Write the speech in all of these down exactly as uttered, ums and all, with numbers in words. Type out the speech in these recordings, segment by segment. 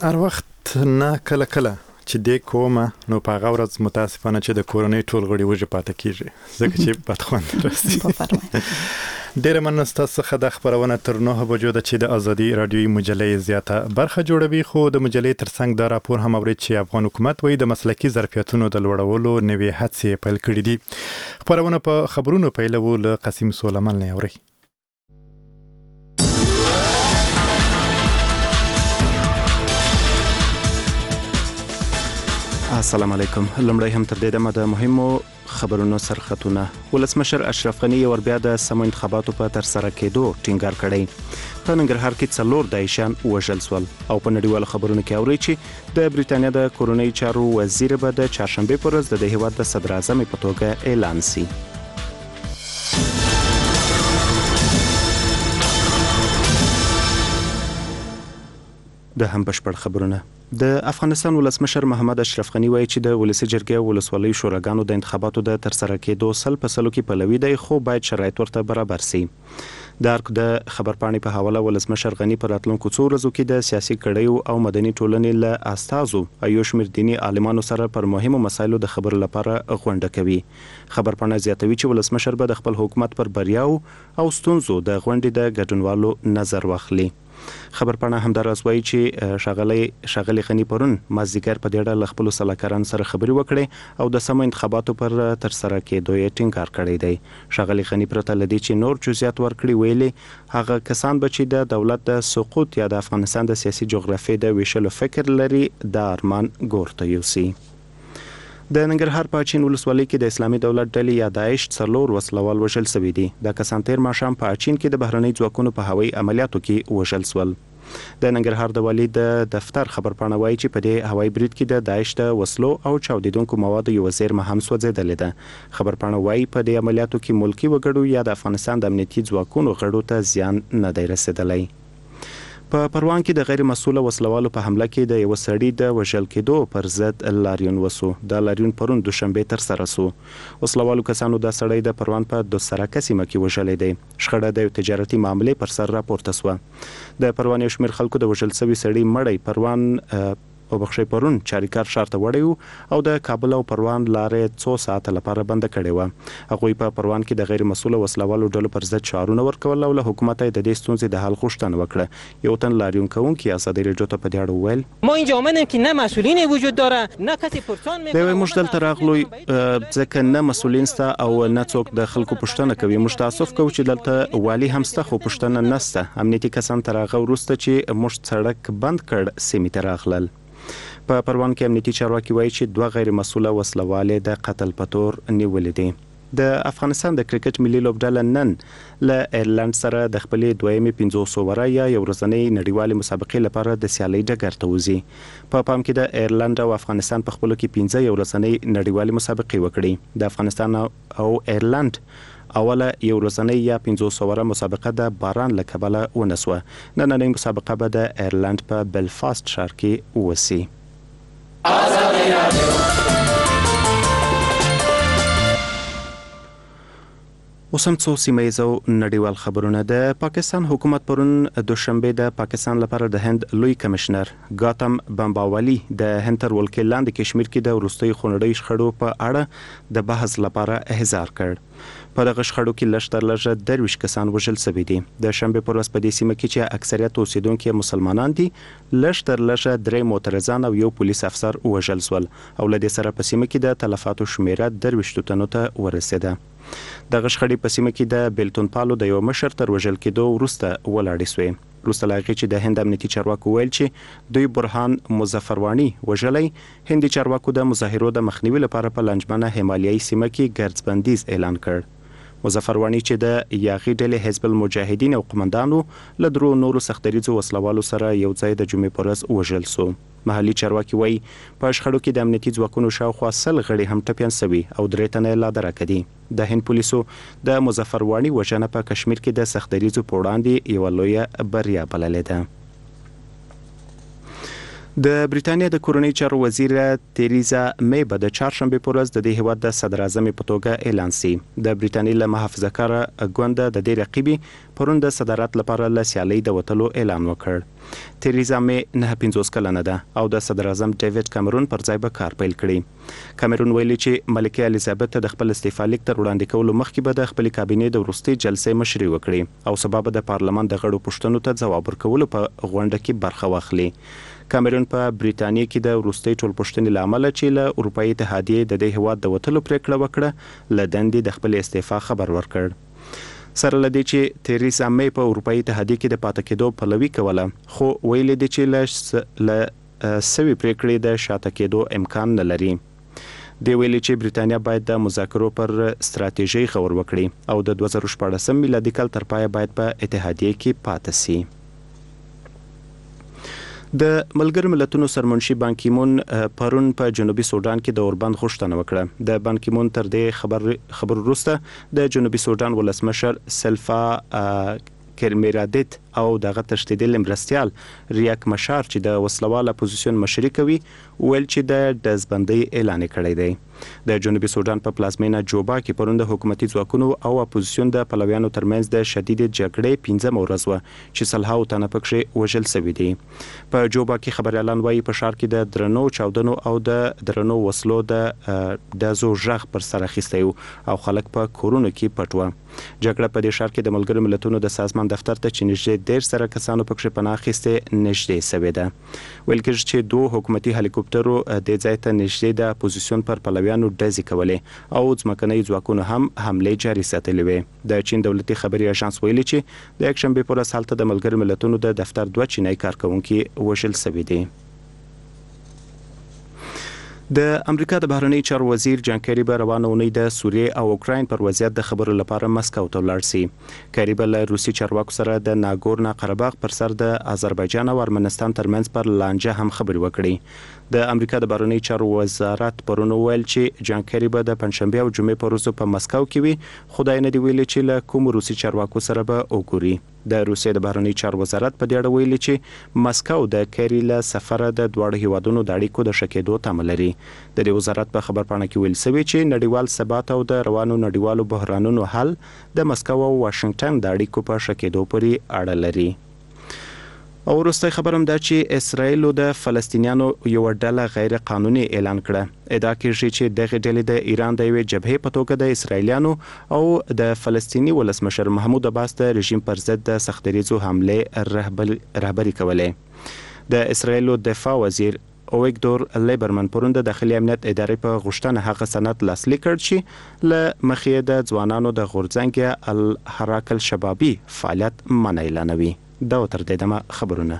هر وخت نه کله کله چې دې کومه نو په هغه ورځ متاسفانه چې د کورنۍ ټول غړي وږي پاتې کیږي ځکه چې بدخوند راسي. ډېره مننه ستاسو څخه د خپرونه تر نهه بجو ده چې د ازادي راډیوي مجلې زیاته برخه جوړوي، خو د مجلې ترڅنګ دا راپور هم اورید چې افغان حکومت وایي د مسلکي ظرفیتونو د لوړولو نوې هڅې پیل کړي دي. خپرونه په خبرونو پیلوو له قاسم سلیمان نه اوري. السلام علیکم. لمړی هم تر دې دمه د مهمو خبرونو سرخطونه. ولسمشر اشرف غني ور بیا د سمو انتخاباتو په تر سره کېدو ټینګار کړی. په ننګرهار کې څلور دایشان وژل شول او په نړیوالو خبرونو کې اوري چې د بریټانیا د کورنۍ چارو وزیر به د چهارشنبه پر ورځ د هیواد د صدر اعظم په توګه اعلان شي. د هم بشپړ خبرونه. د افغانستان ولسمشر محمد اشرف غني وایي چې د ولسی جرګې ولسوالۍ شوراګانو د انتخاباتو د ترسره کېدو سل په سلو کې پلوي دی، خو باید شرایط ورته برابر شي. د ارګ د خبرپاڼې په حواله ولسمشر غني پر راتلونکو څو ورځو کې د سیاسي کړیو او مدني ټولنې له استازو ایو شمېر دیني عالمانو سره پر مهمو مسایلو د خبرو لپاره غونډه کوي. خبرپاڼه زیاتوي چې ولسمشر به د خپل حکومت پر بریاو او ستونزو د غونډې د ګډونوالو نظر واخلي. خبرپاڼه همداراز وایي چې شاغلی شاغلی غني پرون مازدیګر په ډېر له خپل سلاکاران سره خبري وکړي او د سمو انتخاباتو پر تر سره کېدو یې ټینګار کړی دی. شاغلی غني پرته لدی چې نور جزئیات ورکړي ویلي هغه کسان به چې د دولت د سقوط یا د افغانستان د سیاسي جغرافیې د ویشلو فکر لري د ارمان ګورته یوسي. د ننګرهار په اچین ولسوالۍ کې د اسلامي دولت ډلې یا داعش څلور وسلوال وژل شوي دي. دا کسان تیر ماښام په اچین کې د بهرنۍ ځواکونو په هوایي عملیاتو کې وژل شول. د ننګرهار د والي د دفتر خبرپاڼه وایي چې په دې هوایي برید کې د داعش د وسلو او چاودیدونکو موادو یو زیرمه هم سوځېدلې ده. خبرپاڼه وایي په دې عملیاتو کې ملکی وګړو یا د افغانستان د امنیتي ځواکونو غړو ته زیان نه دی رسېدلی. په پروان کې د غیر مسؤله وسلوالو په حمله کې د یو سړي د وژل کېدو پر ضد لاریون وسو. د لاریون پرون دوشنبه تر سره سو. وسلوالو کسانو د سړي د پروان په دوسرکه سیمه کې وژلې دی. شخړه د تجارتي معاملې پر سر راپورته سو. د پروان یو شمېر خلکو د وژل شوي سړي مړی پروان او بخښي پرون چاریکار شارته وړیو او د کابل او پروان لارې څو ساعت لپاره بند کړي و. هغوی په پروان کې د غیر مسؤله وسلوالو ډلو پر ضد شعارونه ورکول او له حکومت د دې ستونزې د حل غوښتنه وکړه. یو تن لاریون کوونکی ازادي رادیو ته په دې اړه وویل ما اینجا آمدیم که نه مسئولین وجود داره نه کسی پرسان میکنه. دوی موږ دلته راغلو ځکه نه مسئولین سته او نه څوک د خلکو پوښتنه کوي. موږ تاسف کوو چې دلته والی هم سته خو پوښتنه نشته. امنیتي کسان تر هغه وروسته چې موږ سړک بند کړ سیمې ته راغلل. په پروان کې امنیتي چارواکي وایي چې دوه غیر مسؤله وسلوالې د قتل په تور نیولې دي. د افغانستان د کرکټ ملي لوبډله نن له ایرلند سره د خپلې دویمې پنځوس اووره یا یو ورځنۍ نړیوالې مسابقې لپاره د سیالۍ ډګر ته وځي. په پام کې د ایرلند او افغانستان په خپلو کې پنځه یو ورځنۍ نړیوالې مسابقې وکړي. د افغانستان او ایرلند اوله یو ورځنۍ یا پنځوس اووره مسابقه د باران له کبله ونسوه. نننۍ مسابقه به د ایرلند په بلفاست ښار کې وسي. آزادی رادیو اوس هم څو سیمه ییزو نړیوال خبرونه. د پاکستان حکومت پرون دوشنبه د پاکستان لپاره د هند لوی کمشنر ګاتم بمباولی د هند تر ولکې لاندې کشمیر کې د وروستۍ خونړۍ شخړو په اړه د بحث لپاره احضار کړ. په دغه شخړو کې لږ تر لږه درویشت کسان وژل شوي دي. د شنبه پر ورځ په دې سیمه کې چې اکثریت اوسیدونکي مسلمانان دي لږ تر لږه درې معترضان او یو پولیس افسر وژل شول او له دې سره په سیمه کې د تلفاتو شمیره درویشت تنو ته ورسېده. دغه شخړې په سیمه کې د بیلتون پالو د یو مشر تر وژل کېدو وروسته ولاړې شوې. وروسته له هغې چې د هند امنیتي چارواکو ویل چې دوی برهان مظفرواني وژلی، هندي چارواکو د مظاهرو د مخنیوي لپاره په لنجمنه همالیایي سیمه کې ګرځبندیز اعلان کړ. مظفرواني چې د یاغي ډلې حزب المجاهدین او قمندانو له درو نورو سختدریځو وسلوالو سره یو ځای د جمعې په ورځ وژل سو. محلي چارواکي وایي په شخړو کې د امنیتي ځواکونو شاوخوا سل غړي هم ټپیان سوي او درې تنه لا درکه دي. د هند پولیسو د مظفرواني وژنه په کشمیر کې د سختدریځو په وړاندې یوه لویه بریا بللې ده. د بریټانیا د کورنۍ چارو وزیر تریزا می به د چهارشنبه پر ورځ د دې هیواد د صدر اعظم په توګه اعلان سي. د بریټانیا له محافظه‌کار ګوند د دې رقیبي پرون د صدارت لپاره له سیالۍ د وټلو اعلان وکړ. تریزا می نه پنځوس کلنه ده او د صدر اعظم ډیوډ کامرون پر ځای به کار پیل کړي. کامرون ویلي چې ملکه الیزابت د خپل استعفا لیک تر وړاندې کولو مخکې به د خپل کابینې د وروستي جلسې مشري وکړي او سبب د پارلمان د غړو پوښتنو ته ځواب ورکول په غونډه کې برخه واخلي. کامرون په بریټانیا کې د وروستي ټولپوښتنې لامل چې له اروپאי اتحادیې د دې هواد د وټلو پریکړه وکړه لدندې د خپل استعفا خبر ورکړ. سره لدی چې تریسا می په اروپאי اتحادیې کې د پاتې کېدو پلوي کوله خو ویل دي چې له سوي پریکړې د شاته کېدو امکان نه لري. دی ویلي چې بریټانیا باید د مذاکرو پر ستراتیژي خبر وکړي او د دوه زره شپږ میلادي کال تر پایه باید په اتحادیې کې پاتې شي. د ملګرو ملتونو سرمنشي بان کی مون پرون په جنوبي سودان کې د اوربند غوښتنه وکړه. د بان کی مون تر دې خبر خبر وروسته د جنوبي سودان ولسمشر سلفا کرمیرادت او دغه تشدید مرستيال ریاک مشار چې د وسلواله اپوزیسیون مشري کوي ویل چې د دزبندۍ اعلان کړی دی. د جنوبي سودان په پلازمینه جوبا کې پرون د حکومتي ځواکونو او اپوزیسیون د پلویانو ترمنځ د شدید جګړې پنځم ورځ و چې سلهاو تنه پکې وژل شوی دی. په جوبا کې خبر اعلان وایي په ښار کې د درنو چاودنو او د درنو وسلو د د زو ژغ پر سر اخیستی او خلک په کورونو کې پټ و. جګړه په دې ښار کې د ملګرو ملتونو د سازمان دفتر ته چې نږدې ډیر سره کسانو پکې پناه اخیسته نږدې سوي ده. ویل کېږي چې دوه حکومتي هلیکوپټرو د ځای ته نږدې د اپوزیسیون پر پلویانو ډزې کولې او ځمکنۍ ځواکونو هم حمله جاري ساتلې وې. د چین دولتي خبري اژانس ویلي چې د یکشنبه پر ورځ هلته د ملګرو ملتونو د دفتر دوه چینای کارکونکو وژل شوي دي. د امریکا د بهرنی چارو وزیر جان کری به روانه اونۍ د سوریې او اوکراین پر وضعیت د خبرو لپاره مسکو ته ولاړ شي. کری به له روسي چارواکو سره د ناګورنا قرهباغ پر سر د آذربایجان او ارمنستان ترمنځ پر لانجه هم خبرې وکړي. د امریکا د بهرنی چارو وزارت پرون ویل چې جان کری به د پنځشنبه او جمعې پر ورځ په مسکو کې وي. خدای نه دی ویلي چې له کوم روسي چارواکو سره به وګوري. د روسیې د بهرنی چارو وزارت په دې اړه ویلي چې مسکو د کری له سفر د دوه هیوادونو د اړیکو د شکېدو تمه لري. د دې وزارت په خبرپاڼه کې ویل شوی چې نړیوال ثبات او د روانو نړیوالو بحرانونو حل د مسکو او واشنگټن د اړیکو په شکېدو پورې اړه لري. او وروسته خبرم ده چې اسرائیل د فلسطینیانو یو ډله غیر قانوني اعلان کړه. ادعا کیږي چې دغه ډلې د ایران د یوې جبهې په توګه د اسرائیلیانو او د فلسطینی ولسمشر محمود عباس د رژیم پر ضد د سختریزو حمله رهبري کولې. د اسرائیل دفاع وزیر اویګدور لیبرمن پرون د داخلي امنیت ادارې په غوښتنه هغه سند لاسلیک کړ چې له مخې د ځوانانو د غورځنګ الحراک الشبابي فعالیت منع اعلانوي. دا تر دې دمه خبرونه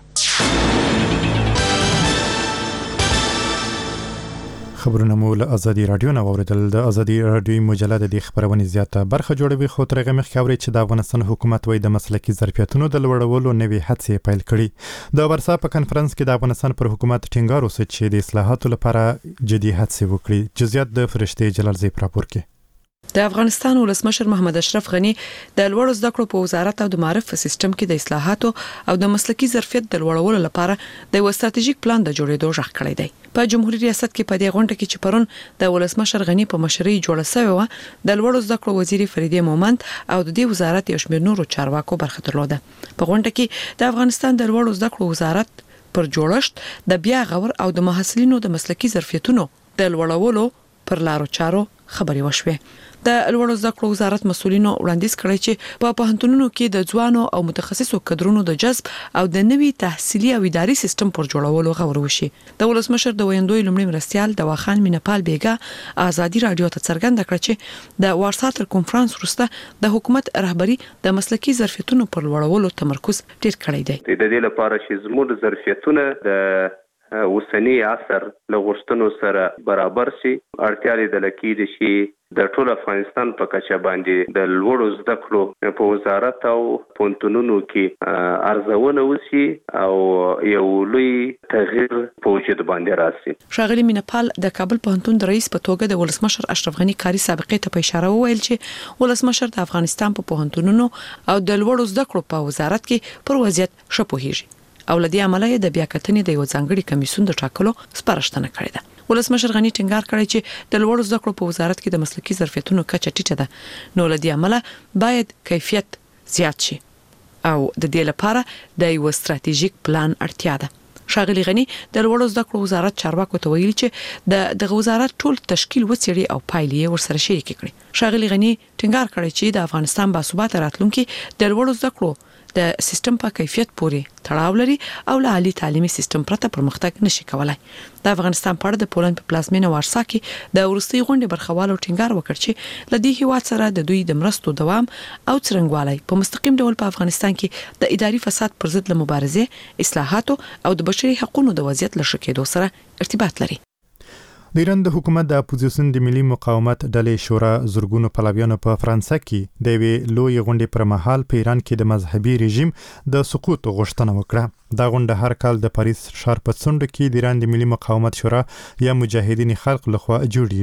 خبرونه مو له ازادي رادیو نه اوریدل. د ازادي رادیو مجله د خبرونې زیاته برخه جوړوي خو ترغه مخ خبرې چې د افغانستان حکومت وای د مسلکي ظرفیتونو د لوړولو نوې هڅې پیل کړي. د ورسا په کانفرنس کې د افغانستان پر حکومت ټینګار وسو چې د اصلاحاتو لپاره جدي هڅې وکړي. جزئیات د فرشته جلال زی پراپور کې. د افغانستان ولسمشر محمد اشرف غنی د لوړو زده کړو په وزارت او د معرف په سیستم کې د اصلاحاتو او د مسلکي ظرفیت د لوړولو لپاره د یو ستراتیژیک پلان د جوړېدو ژغ کړی دی. په جمهوریت ریاست کې په دې غونډه کې چې پرون د ولسمشر غنی په مشرۍ جوړه شوې و د لوړو زده کړو وزیر فریدې مومند او د دې وزارت یو شمېر نورو چارواکو برخه درلوده. په غونډه کې د افغانستان د لوړو زده کړو وزارت پر جوړښت د بیا غور او د محصلینو د مسلکي ظرفیتونو د لوړولو پر لارو چارو خبري وشوه. د لوړو زده کړو وزارت مسؤلینو وړاندیز کړی چې په پوهنتونونو کې د ځوانو او متخصصو کډرونو د جذب او د نوي تحصیلي او اداري سیستم پر جوړولو غور وشي. د ولسمشر د ویندوی لومړي مرستيال د واخان مینپال بیګا ازادي رادیو ته څرګنده کړ چې د وارساتر کنفرانس وروسته د حکومت رهبری د مسلکي ظرفیتونو پر لوړولو تمرکز ډیر کړی دی. د دې لپاره چې زموږ ظرفیتونه د اوسنی عصر له غوښتنو سره برابر شي اړتیا لیدل کېږي چې د ټول افغانستان په کچه باندې د لوړو زده کړو په وزارت او پونتونونو کې ارزونه وشي او یو لوی تغییر په وجود باندې راسي. ښاغلي مینپال د کابل پوهنتون د رئیس په توګه د ولسمشر اشرف غنی کاری سابقې ته په اشاره وویل چې ولسمشر د افغانستان په پوهنتونونو او د لوړو زده کړو په وزارت کې پر وضعیت ښه پوهیږي. او لدی عمله د بیا کتنې د یو ځانګړي کمیسیون د ټاکلو سپارښتنه کړې ده. ولسمشر غنی ټینګار کړی چې د لوړو زده کړو په وزارت کې د مسلکي ظرفیتونو کچه ټیټه ده، نو لدی عمله باید کیفیت زیات شي او د دې لپاره د یو ستراتیژیک پلان اړتیا ده. ښاغلي غنی د لوړو زده کړو وزارت چارواکو ته ویلي چې د دغه وزارت ټول تشکیل وڅېړي او پایلې ورسره شریک کړي. ښاغلي غنی ټینګار کړی چې د افغانستان باثباته راتلونکي د لوړو زده کړو د سیستم په کیفیت پورې تړاو لري او له عالی تعلیمي سیستم پرته پرمختګ نشي کولای. د افغانستان په اړه د پولند په پلازمینه وارسا کې د ورستي غونډې برخوالو ټینګار وکړ چې لدی هیواد سره د دوی د مرستو دوام او څرنګوالي په مستقیم ډول په افغانستان کې د اداري فساد پر ضد له مبارزې، اصلاحاتو او د بشري حقوقو د وضعیت له ښه کېدو سره ارتباط لري. د ایران د حکومت د اپوزیسیون د ملي مقاومت ډلې شورا زورګونو پلویانو په فرانسه کې د یوې لوی غونډې پر مهال په ایران کې د مذهبي رژیم د سقوط غوښتنه وکړه. دا غونډه هر کال د پاریس ښار په څنډه کې د ایران د ملي مقاومت شورا یا مجاهدین خلق لخوا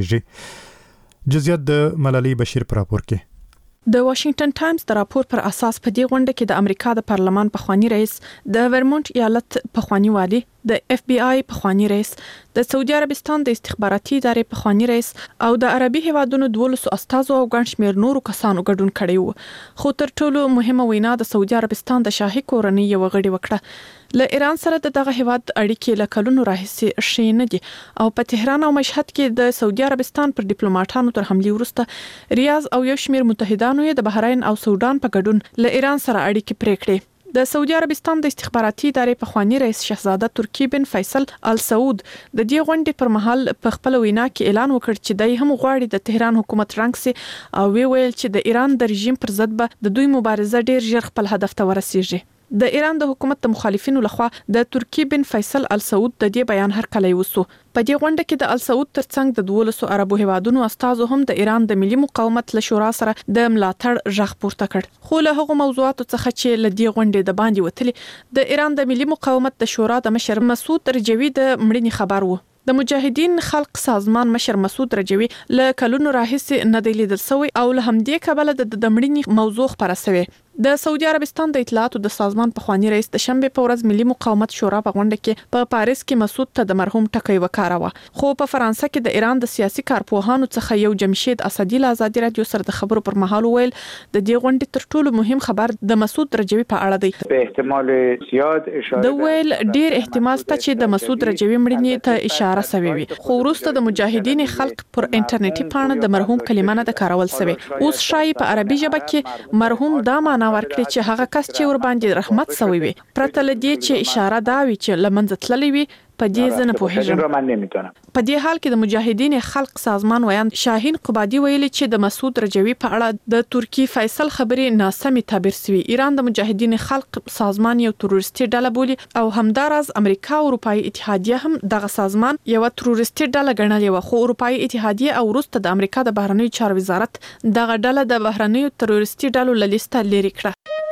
جوړیږي. جزئیات د ملالي بشیر پر راپور کې. د واشنگټن ټایمز د راپور پر اساس په دې غونډه کې د امریکا د پارلمان پخوانی رئیس، د ورمونټ ایالت پخوانی والی، د اف بی آی پخوانی رئیس، د سعودي عربستان د استخباراتي ادارې پخوانی رئیس او د عربي هیوادونو دولسو استازو او ګڼ شمېر نورو کسانو ګډون کړی وو. خو تر ټولو مهمه وینا د سعودي عربستان د شاهي کورنۍ یو غړي وکړه. له ایران سره د دغه هیواد اړیکې له کلونو راهیسې ښې نه دي او په تهران او مشهد کې د سعودي عربستان پر ډیپلوماټانو تر حملې وروسته ریاض او یو شمېر متحدانو یې د بحرین او سودان په ګډون له ایران سره اړیکې پرې کړې. د سعودي عربستان د استخباراتي ادارې پخوانی رئیس شهزاده ترکی بن فیصل ال سعود د دې غونډې پر مهال په خپل وینا کې اعلان وکړ چې دای هم غواړي د تهران حکومت رنګ سي او وی ویل چې د ایران د رژیم پر ضد به د دوی مبارزه ډیر ژر خپل هدف ته ورسیږي. د ایران د حکومت د مخالفینو لخوا د ترکی بن فیصل ال سعود د دې بیان هرکلی وسو. په دې غونډه کې د ال سعود ترڅنګ د دولسو عربو هیوادونو استازو هم د ایران د ملي مقاومت له شورا سره د ملاتړ ژغ پورته کړ. خو له هغو موضوعاتو څخه چې له دې غونډې د باندې وتلي د ایران د ملي مقاومت د شورا د مشر مسعود رجوی د مړینې خبر وو. د مجاهدین خلق سازمان مشر مسعود رجوی له کلونو راهیسې نه دی لیدل شوی او له همدې کبله د دمړینې موضوع خبره شوی. د سعودي عربستان د اطلاعاتو د سازمان پخوانی رئیس د شنبه په ورځ ملي مقاومت شورا په غونډه کې په پاریس کې مسعود ته د مرحوم ټکی وکاروه. خو په فرانسه کې د ایران د سیاسي کارپوهانو څخه یو جمشید اسدی له ازادي رادیو سره د خبرو پر مهال ویل د دې غونډې تر ټولو مهم خبر د مسعود رجوی په اړه دی. په احتمال زیات اشاره د ویل ډیر احتمال شته چې د مسعود رجوی مړینې ته اشاره شوی وي. خو وروسته د مجاهدین خلق پر انټرنیټي پاڼه د مرحوم کلمه نه د کارول شوی. اوس شای په عربي ژبه کې مرحوم دا معنا ورکړي چې هغه کس چې ور باندې رحمت شوی وي پرته لدی چې اشاره دا وي چې لمنځه تللی وي په دې ځنه پوهیږم. په دې حال کې د مجاهدین خلق سازمان ویان شاهین قبادي ویلي چې د مسعود رجوی په اړه د ترکی فیصل خبرې ناسمي تعبیر شوی. ایران د مجاهدین خلق سازمان یو تروریستي ډله بولي او همدارز امریکا او اروپאי اتحادیه هم دغه سازمان یو تروریستي ډله ګڼلې و. خو اروپאי اتحادیه او وروسته د امریکا د بهرنیو چارو وزارت دغه ډله د بهرنیو تروریستي ډلو له لیسته لري کړه.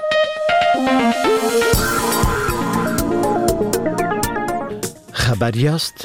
خبری است.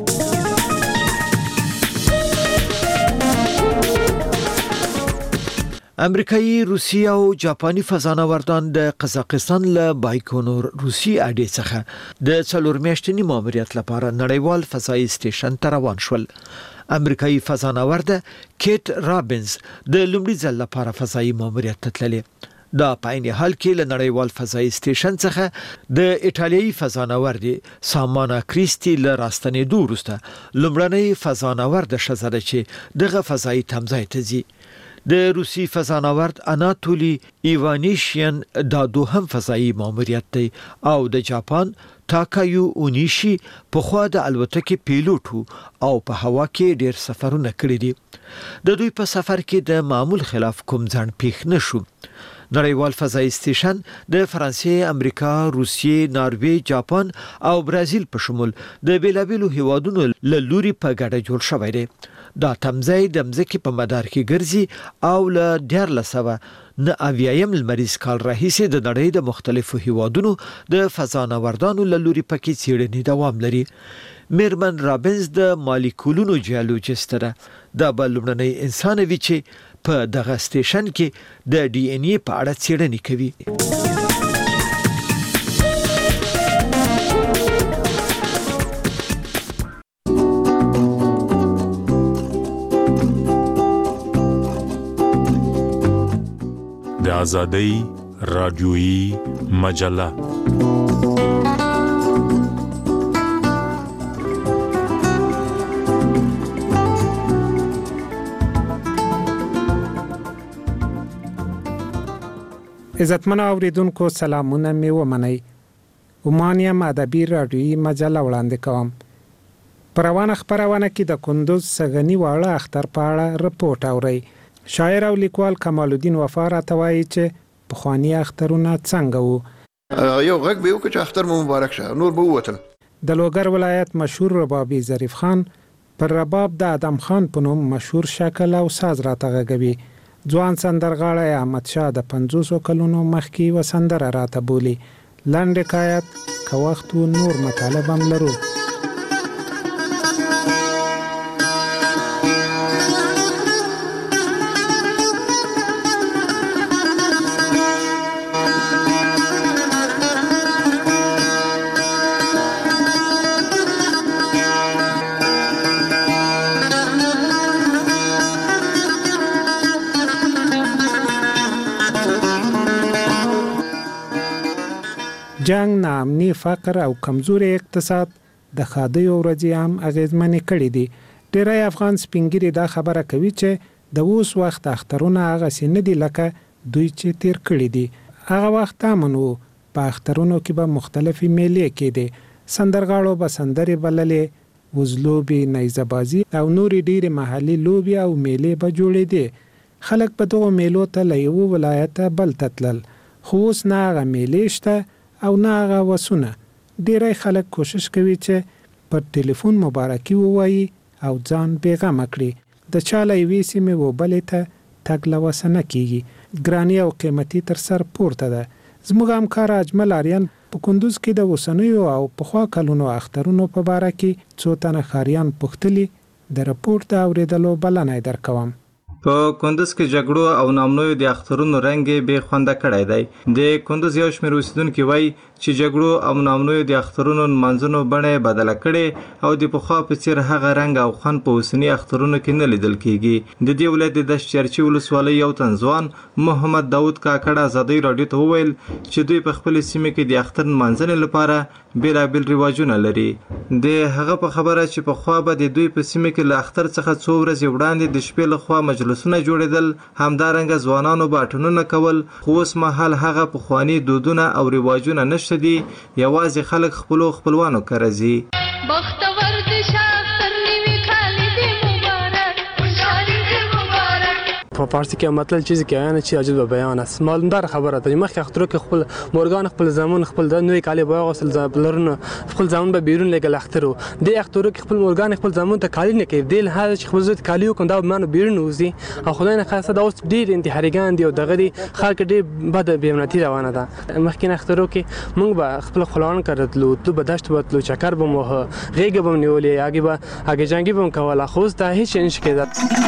امریکایي، روسي او جاپاني فضانوردان د قزاقستان له بایکونور روسي اډې څخه د څلور میاشتني ماموریت لپاره نړیوال فضایي سټیشن ته روان شول. امریکایي فضانورد کیټ رابینز د لومړي ځل لپاره فضایي ماموریت ته تللی. دا په عین حال کې له نړیوال فضایي سټیشن څخه د ایټالیایي فضانورد سامانا کریسټي له راستنېدو وروسته لومړنۍ فضانورد ښځه ده چې دغه فضایي تمځای ته ځي. د روسي فضانورد اناتولی ایوانیشین دا دوهم فضایي ماموریت دی او د جاپان تاکایو اونیشي په خوا د الوتکې پیلوټ او په هوا کې ډیر سفرونه کړي دي. د دوی په سفر کې د معمول خلاف کوم ځان پیښ نشو. نړیوال فضایي سټیشن د فرانسې، امریکا، روسیې، ناروې، جاپان او برازیل په شمول د بیلابیلو هیوادونو له لوري په ګډه جوړ شوی دی. دا تمځای د مځکې په مدار کې ګرځي او له دیارلس سوه نه اویایم لمریز کال راهیسې د نړۍ د مختلفو هیوادونو د فضانوردانو له لوري پکې څېړنې دوام لري. میرمن رابینز د مالیکولونو جیولوجیست ده. دا به لومړنی انسان وي چې په دغه سټیشن کې د ډي ان اے په اړه څېړنې کوي. آزادۍ رادیویي مجله. عزتمن اوریدونکو سلامونه می ومنئ. عمانیم ادبي رادیویي مجله وړاندې کوم. په روانه خپرونه کې د کندوز سږني واړه اختر په اړه رپورټ اورئ. شاعر او لیکوال کمال الدین وفا راته وایي چې پخواني اخترونه څنګه وو. یو غږ به وکړي چې اختر مو مبارک شه، نور به ووتل. د لوګر ولایت مشهور ربابي ظریف خان پر رباب د ادم خان په نوم مشهور شکل او ساز راته غږوي. ځوان سندرغاړی احمد شاه د پنځوسو کلونو مخکې و سندره راته بولي. لنډ حکایت که وخت و نور مطالب هم لرو. جنگ، ناامني، فقر او کمزوري اقتصاد د خادیو ورځې هم اغیزمنې کړې دي. ډېری افغان سپینګیري دا خبره کوي چې د اوس وخت اخترونه هغسې نه دي لکه دوی چې تیر کړي دي. هغه وخت امن و. په اخترونو کې به مختلفې میلې کېدې. سندرغاړو به سندرې بللې، وزلوبې، نیزه‌بازي او نورې ډېرې محلي لوبې او میلې به جوړېدې. خلک په دغو میلو ته له یوه ولایته بل ته تلل. خو اوس نه هغه میلې شته او نه هغه وسونه. ډېری خلک کوشش کوي چې پر ټلیفون مبارکي ووایي او ځان بېغمه کړي. د چا له یوې سیمې و بلې ته تګ له وسه نه کېږي. ګراني او قیمتي تر سر پورته ده. زموږ همکار اجمل آریان په کندوز کې د اوسنیو او پخوا کلونو اخترونو په باره کې څو تنه ښاریان پوښتلي. د رپورټ د اورېدلو بلنه یې درکوم. په کندوز کې جګړو او نامنویو د اخترونو رنګ بې خونده کړی دی. د کندوز یو شمېر اوسیدونکي وایي چې جګړو او نامنویو د اخترونو نمانځنو بڼه یې بدله کړې او د پخوا په څېر هغه رنګ او خوند په اوسني اخترونو کې نه لیدل کېږي. د دې ولایت د دشت چرچي ولسوالۍ یو تن ځوان محمد داود کاکړ ازادۍ راډیو ته وویل چې دوی په خپلې سیمې کې د اختر نمانځنې لپاره بېلابېل رواجونه لري. د هغه په خبره چې پخوا به د دوی په سیمه کې له اختر څخه څو ورځې وړاندې د شپې لخوا مجلسونه جوړېدل، همدارنګه ځوانانو به اټنونه کول. خو اوس مهال هغه پخواني دودونه او رواجونه نشته دي. یوازې خلک خپلو خپلوانو کره ځي. بختور دې شاعر نیوي خالد مبارک خوشحالي دې مبارک. په فارسی کې مطلب چیزی که یعنی چی عجیب بیان است. معلومدار خبره ده. مخکې اخترو کې خپل مورګان خپل زمان خپل د نوې کالی بیا غسل زبلرونه خپل زمان به بیرون لګل اخترو. د اخترو کې خپل مورګان خپل زمان ته کالی نه کوي. دل هغه چې خپل زوت کالی وکړ دا منو بیرون وځي. او خدای نه خاصه دا اوس ډیر انتحاریګان دی او دغه دی خلک ډیر بد بیمنتی روانه ده. مخکې اخترو کې موږ به خپل خلان کړتلو تو به دشت وتلو چکر به مو غیګ به نیولې هغه به هغه جنگي به کوله. خو دا هیڅ نشي کېدل.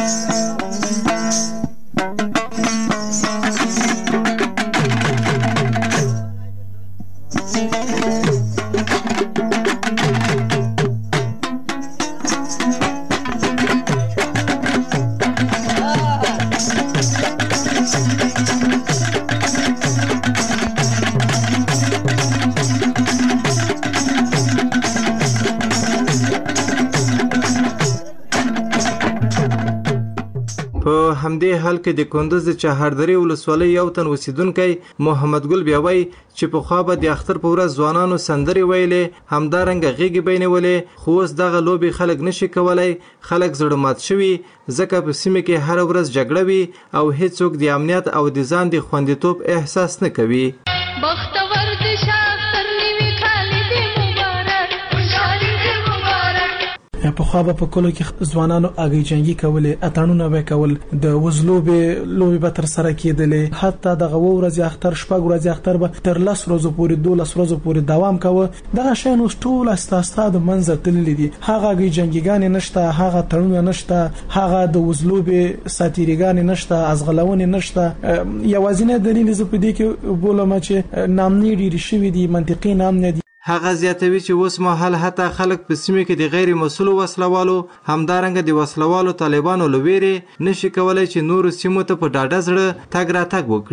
همدې حال کې د کندوز د چهاردرې ولسوالۍ یو تن اوسیدونکی محمد ګل بیا وایي چې پخوا به د اختر په ورځ ځوانانو سندرې ویلې، همدارنګه غېږې به یې نیولې. خو اوس دغه لوبې خلک نشي کولی. خلک زړه مات شوي ځکه په سیمه کې هره ورځ جګړه وي او هیڅوک د امنیت او د ځان د خوندیتوب احساس نه کوي. بختور دې شاعر نیوي خالد مبارک خوشحالي دې مبارک. په خو به په کلو کې ځوانانو اگې جنگي کولې، اتانونه به کول، د وزلو به لوبي به تر سره کېدلې. حتی د غو ورځ اختر شپږ ورځ اختر به تر لس ورځې پورې دولس ورځې پورې دوام کوي. دغه شی نو ټول استاستا د منځ تللی دي. هغه اگې جنگيګان نشته، هغه تړونه نشته، هغه د وزلو به ساتيريګان نشته، ازغلون نشته. یوازینه دلیل زه په دې کې بولم چې نامنې ډېری شوی دي، منطقي نام نه دي. هغه زیاتوي چې اوس مهال حتی خلک په سیمه کې د غیر مسؤلو وسلوالو، همدارنګه د وسلوالو طالبانو لویری نشي کولای چې نور سیمو ته په ډاډه زړه تګ راتګ وکړي.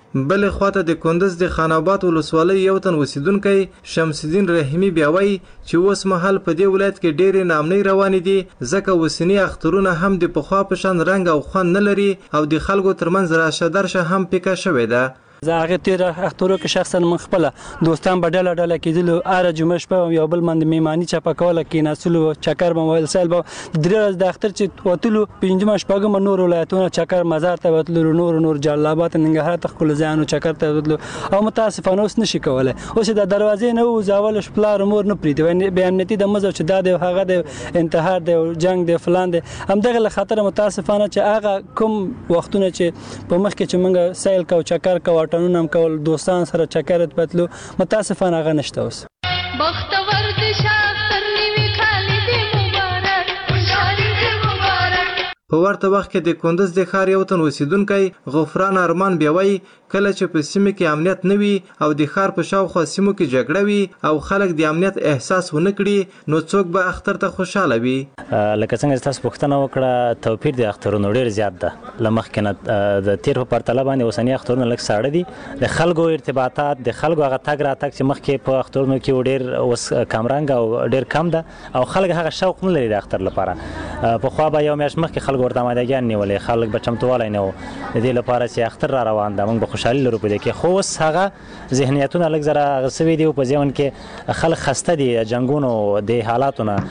بل خواته د کندز د خان آباد ولسوالۍ یو تن اوسیدونکی شمس الدین رحیمي بیا وایي چې اوس مهال په دې ولایت کې ډېرې نامنۍ روانې دي ځکه اوسني اخترونه هم د پخوا په شان رنګ او خوند نه لري او د خلکو ترمنځ راشه درشه هم پیکه شوې ده. زه هغه تیر اخترو کې شخصا من خپل دوستان په ډله ډله کېدلو اره جمعه شپه یو بل باندې میمانی چپه کوله کېناستلو چکر به موبایل سیل به درې ورځې د اختر چې وتلو پنځمه شپږمه نور ولایتونه چکر مزار ته وتلو نور نور جلال آباد ننګرهار ته خپل ځایانو چکر ته وتلو او متاسفانه اوس نشي کولی اوس د دروازې نه وځول شپلار مور نه پرېږدي بې امنیتي د مزه چې دا دی هغه د انتحار دی جنگ دی فلان دی همدغه له خطره متاسفانه چې هغه کوم وختونه چې په مخکې چې موږ سیل کو چکر کو ټنونه هم کول دوستان سره چکرت بتلو متاسفانه هغه نشته اوس. بختور دې شاکر نیوي خالد مبارک خوشحالي دې مبارک. په ورته وخت کې د کندز د ښار یو تن اوسیدونکی غفران ارمان بیا وایي کله چې په سیمه کې امنیت نه وي او د ښار په شاوخوا سیمو کې جګړه وي او خلک د امنیت احساس ونه کړي نو څوک به اختر ته خوشاله وي. لکه څنګه تاسو پوښتنه وکړه توپیر د اخترونو ډېر زیات ده له مخکې نه د تیر په پرتله باندې اوسني اخترونه لږ ساړه دي د خلکو ارتباطات د خلکو هغه تګ راتګ چې مخکې په اخترونو کې ډېر اوس کمرنګ او ډېر کم ده او خلک هغه شوق نه لري د اختر لپاره. پخوا به یو میاشت مخکې خلک ورته آمادګیان نیولې خلک به چمتووالی نه و د دې لپاره چې اختر را روان ده موږ به خوشحالي لرو په دې کې خو اوس هغه ذهنیتونه لږ زره هغه سوي دي او په ذهن کې خلک خسته دي د جنګونو د حالاتو نه.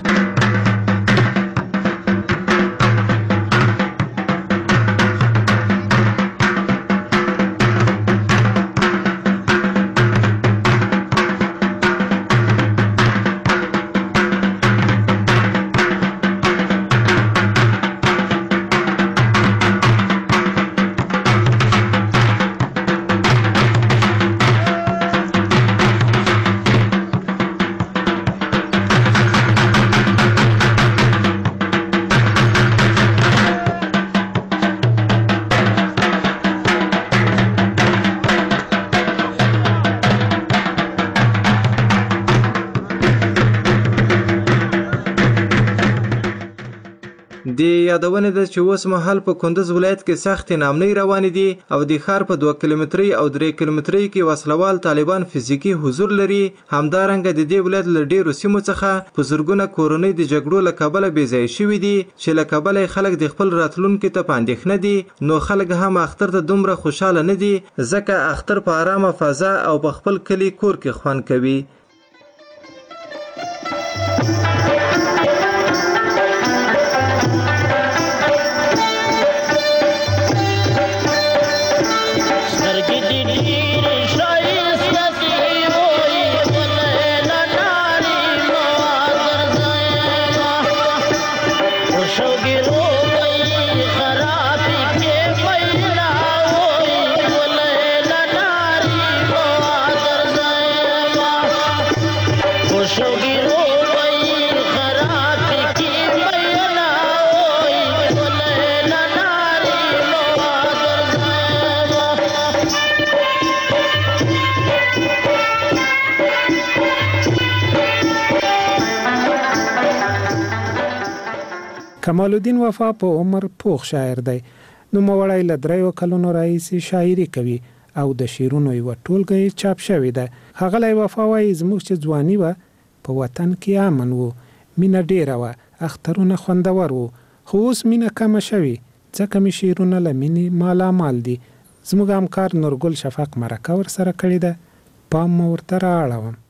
د یادونې ده چې اوس مهال په کندز ولایت کې سخت نامنۍ روانې دي او د ښار په دوه کیلومترۍ او درې کیلومترۍ کې وسلوال طالبان فزیکي حضور لري. همدارنګه د دې ولایت له ډېرو سیمو څخه په زرګونه کورنۍ د جګړو له کبله بې ځایه شوي دي چې له کبله خلک د خپل راتلونکي ته په اندېښنه دي نو خلک هم اختر ته دومره خوشحاله نه دي ځکه اختر په ارامه فضا او په خپل کلي کور کې خوند کوي. کمال الدین وفا په عمر پوخ شاعر دی. نو موړی له دریو کلونو راهیسې شاعري کوي او د شعرونو یوه ټولګه یې چاپ شوې ده. ښاغلی وفا وایي زموږ چې ځواني وه په وطن کې امن و مینه ډېره وه اخترونه خوندور و خو اوس مینه کمه شوې ځکه مې شعرونه له مینې مالامال دي. زموږ همکار نورګل شفق مرکه ورسره کړې ده پام مو ورته رااړوم.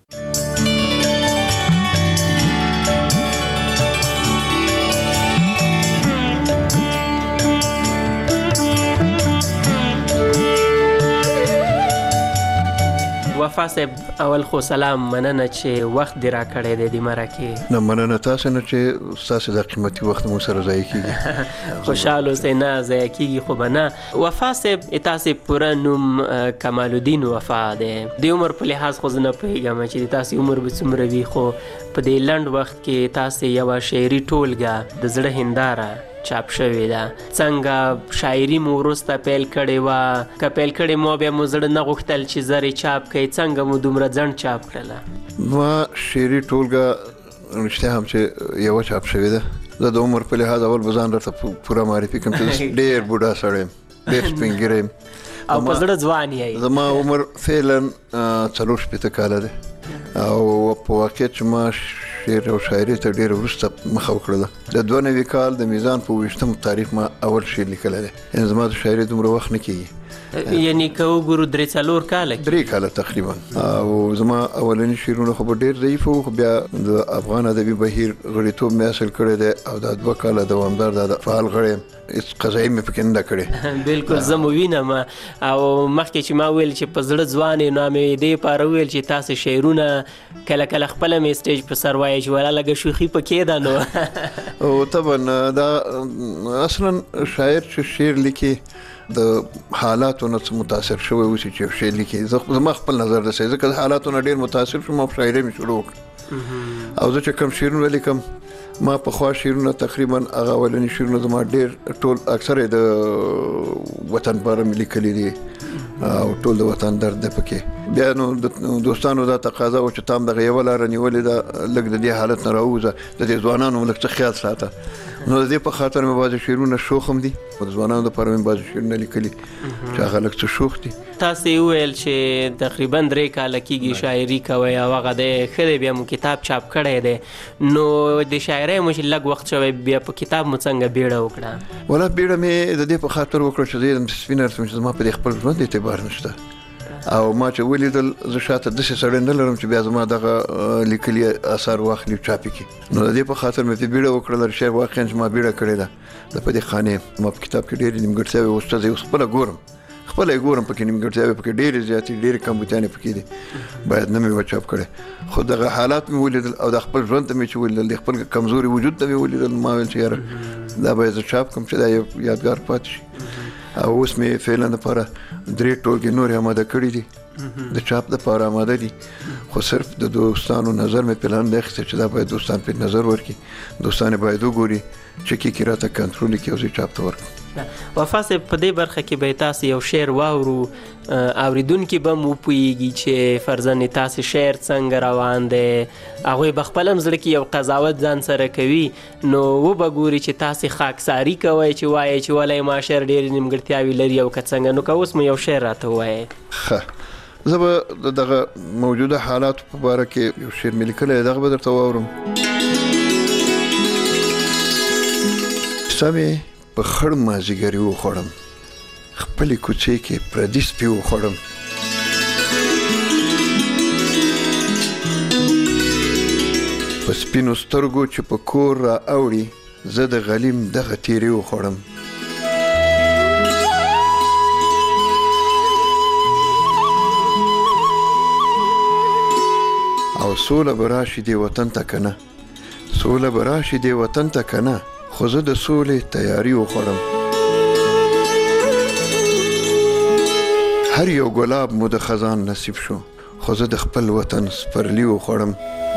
وفا صاحب اول خو سلام مننه چې وخت دی را کړی دی د مرکې. نه مننه تاسو نه چې تاسو د قیمتي وخت مو سره ضایع کیږي. خوشاله اوسئ نه ضایع کیږي خو به نه. وفا صاحب تاسو پوره نوم کمال الدین وفا دی. د عمر په لحاظ خو زه نه پوهېږم چې تاسو عمر به څومره وي خو په دې لنډ وخت کې تاسو یوه شعري ټولګه د زړه هنداره چاپ شوې ده. څنګه شاعري مو وروسته پیل کړې وه که پیل کړې مو بیا مو زړه نه غوښتل چې زر یې چاپ کړئ څنګه مو دومره ځنډ چاپ کړله؟ ما شعري ټولګه رښتیا هم چې یوه چاپ شوې ده. زه د عمر په لحاظ اول به ځان درته پوره معرفي کړم چې ډېر بوډا سړی یم ډېر سپین ږیری یم او په زړه ځوان یې. زما عمر فعلا څلور شپېته کاله دی او په واقعیت چې ما شعر او شاعري ته ډېره وروسته مخه وکړله. د دوه نوي کال د میزان په اوویشتم تاریخ ما اول شعر لیکلی دی. یعنې زما د شاعري دومره وخت نه کېږي. یعنی که وګورو درې څلور کاله درې کاله تقریبا. او زما اولني شعرونه خو به ډېر ضعیف وو، خو بیا د افغان ادبي بهیر غړیتوب مې حاصل کړی دی او دا دوه کاله دوامدار دا د فعال غړی یم. هېڅ قضایي مې پکې نه ده کړې. بلکل زه مو وینم. او مخکې چې ما ویل چې په زړه ځوان یې، نو مې دې پاره وویل چې تاسو شعرونه کله کله خپله مې سټیج په سر وایي چې ولا لږه شوخي پکې ده. نو او طبعا دا اصلا شاعر چې شعر لیکي د حالاتو نه متاثر شوی اوسي چې شعر لیکي. زما خپل نظر ده ځکه د حالاتو نه ډېر متاثر شوم او شاعري مې شروع وکړه. او زه چې کوم شعرونه لیکم ما پخوا شعرونه تقریبا هغه اولني شعرونه زما ډېر ټول اکثره د وطن باره مې لیکلي دي او ټول د وطن درد دی پکې. بیا نو د دوستانو دا تقاضا و چې تام دغه یوه لاره نیولې ده، لږ د دې حالت نه راووځه، د دې ځوانانو لږ څه خیال ساته. نو د دې په خاطر مې بعضې شعرونه شوخ هم دي او د ځوانانو دپاره مې بعضې شعرونه لیکلي چې هغه لږ څه شوخ دي. تاسو یې وویل چې تقریبا درې کاله کېږي شاعري کوئ او هغه دی ښه دی، بیا مو کتاب چاپ کړی دی. نو د شاعرۍ مو چې لږ وخت شوی بیا په کتاب مو څنګه بیړه وکړه؟ ولا بیړه مې د دې په خاطر وکړه چې زه یم سپینر چې زما په دې خپل ژوند اعتبار نشته او ما چې ولیدل زه شاته داسې سړی نه لرم چې بیا زما دغه لیکلي اثار واخلي او چاپ کړي. نو د دې په خاطر مې پرې بیړه وکړله چې واقعا چې ما بیړه کړې ده. د په دې خانې ما په کتاب کې ډېرې نیمګړتیاوې اوس ته زه اوس خپله ګورم خپله یې ګورم پکې نیمګړتیاوې پکې ډېرې زیاتې ډېرې کمبودیانې پکې دي، باید نه مې وه چاپ کړی. خو دغه حالات مې ولیدل او د خپل ژوند ته مې چې ولیدل، د خپل کمزوري وجود ته مې ولیدل، ما ویل چې یاره دا باید زه چاپ کړم چې دا یو یادګار پاتې شي. او اوس مې فعلا دپاره درې ټولګې نورې اماده کړي دي، د چاپ دپاره اماده دي، خو صرف د دوستانو نظر مې پلان دی اخیستی چې دا باید دوستان پرې نظر ورکړي، دوستان باید وګوري چې کې کې راته کنټرول کړي او زه چاپ ته ورکړم. وفا صاحب په دې برخه کې به تاسو یو شعر واورو، اوریدونکي به مو پوهیږي چې فرضاً تاسو شعر څنګه روان دی، هغوی به خپل هم زړه کې یو قضاوت ځان سره کوي. نو وبه ګوري چې تاسو خاکساري کوئ چې وایئ چې ولی ما شعر ډېرې نیمګړتیاوې لري او که څنګه. نو که اوس مو یو شعر راته ووایئ. ښه، زه به د دغه موجوده حالاتو په باره کې یو شعر مې لیکلی، دغه به درته واورم. سمې په خړ مازدیګري وخوړم، خپلې کوڅې کې پردي سپي وخوړم. په سپینو سترګو چې په کور را اوړي، زه د غلیم دغه تیرې وخوړم. او سوله به راشي دې وطن ته که نه، سوله به راشي دې وطن ته که نه، خو زه د سولې تیاري وخوړم. هر یو ګلاب مو د خزان نصیب شو، خو زه د خپل وطن سپرلي وخوړم.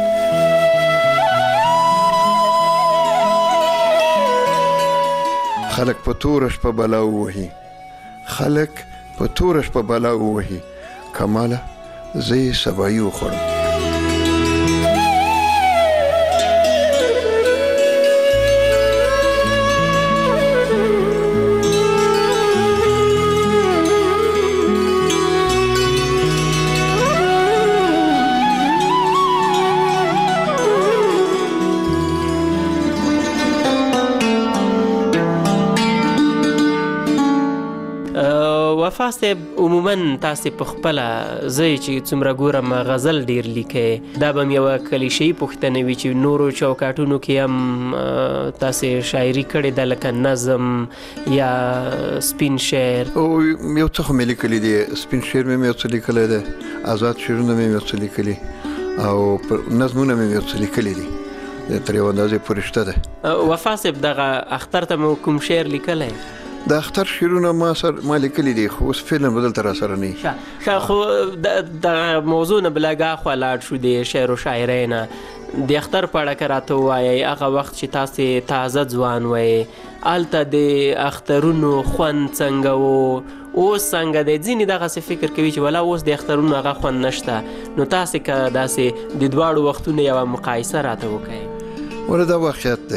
خلک په توره شپه بلا ووهي، خلک په توره شپه بلا ووهي، کماله زه یې سبایي وخوړم. وفا صاحب عموما تاسو په خپله زه چې څومره ګورم غزل ډېر لیکئ، دا به م یوه کلیشه‌ایي پوښتنه وي چې نورو چوکاټونو کې هم تاسې شاعري کړې ده، لکه نظم یا سپین شعر. او یو څه خو مې لیکلي دي، سپین شعر مې یو څه لیکلی دی، آزاد شعرونه مې یو څه لیکلي او نظمونه مې یو څه لیکلي دي، تر یو اندازې پورې شته ده. وفا صاحب دغه اختر ته مو کوم شعر لیکلی؟ د اختر شعرونه ما سر ما لیکلي دي، خو اوس فعلا به دلته را سره نه وي. ښه، خو د موضوع نه به لږ اخوا لاړ شو د شعر و شاعرۍ نه. د اختر په اړه که راته ووایئ، هغه وخت چې تاسې تازه ځوان وئ، هلته د اخترونو خوند څنګه و، اوس څنګه دی؟ ځینې دغسې فکر کوي چې ولا اوس د اخترونو هغه خوند نشته. نو تاسې که داسې د دواړو وختونو یوه مقایسه راته وکړئ. ولا دا واقعیت دی،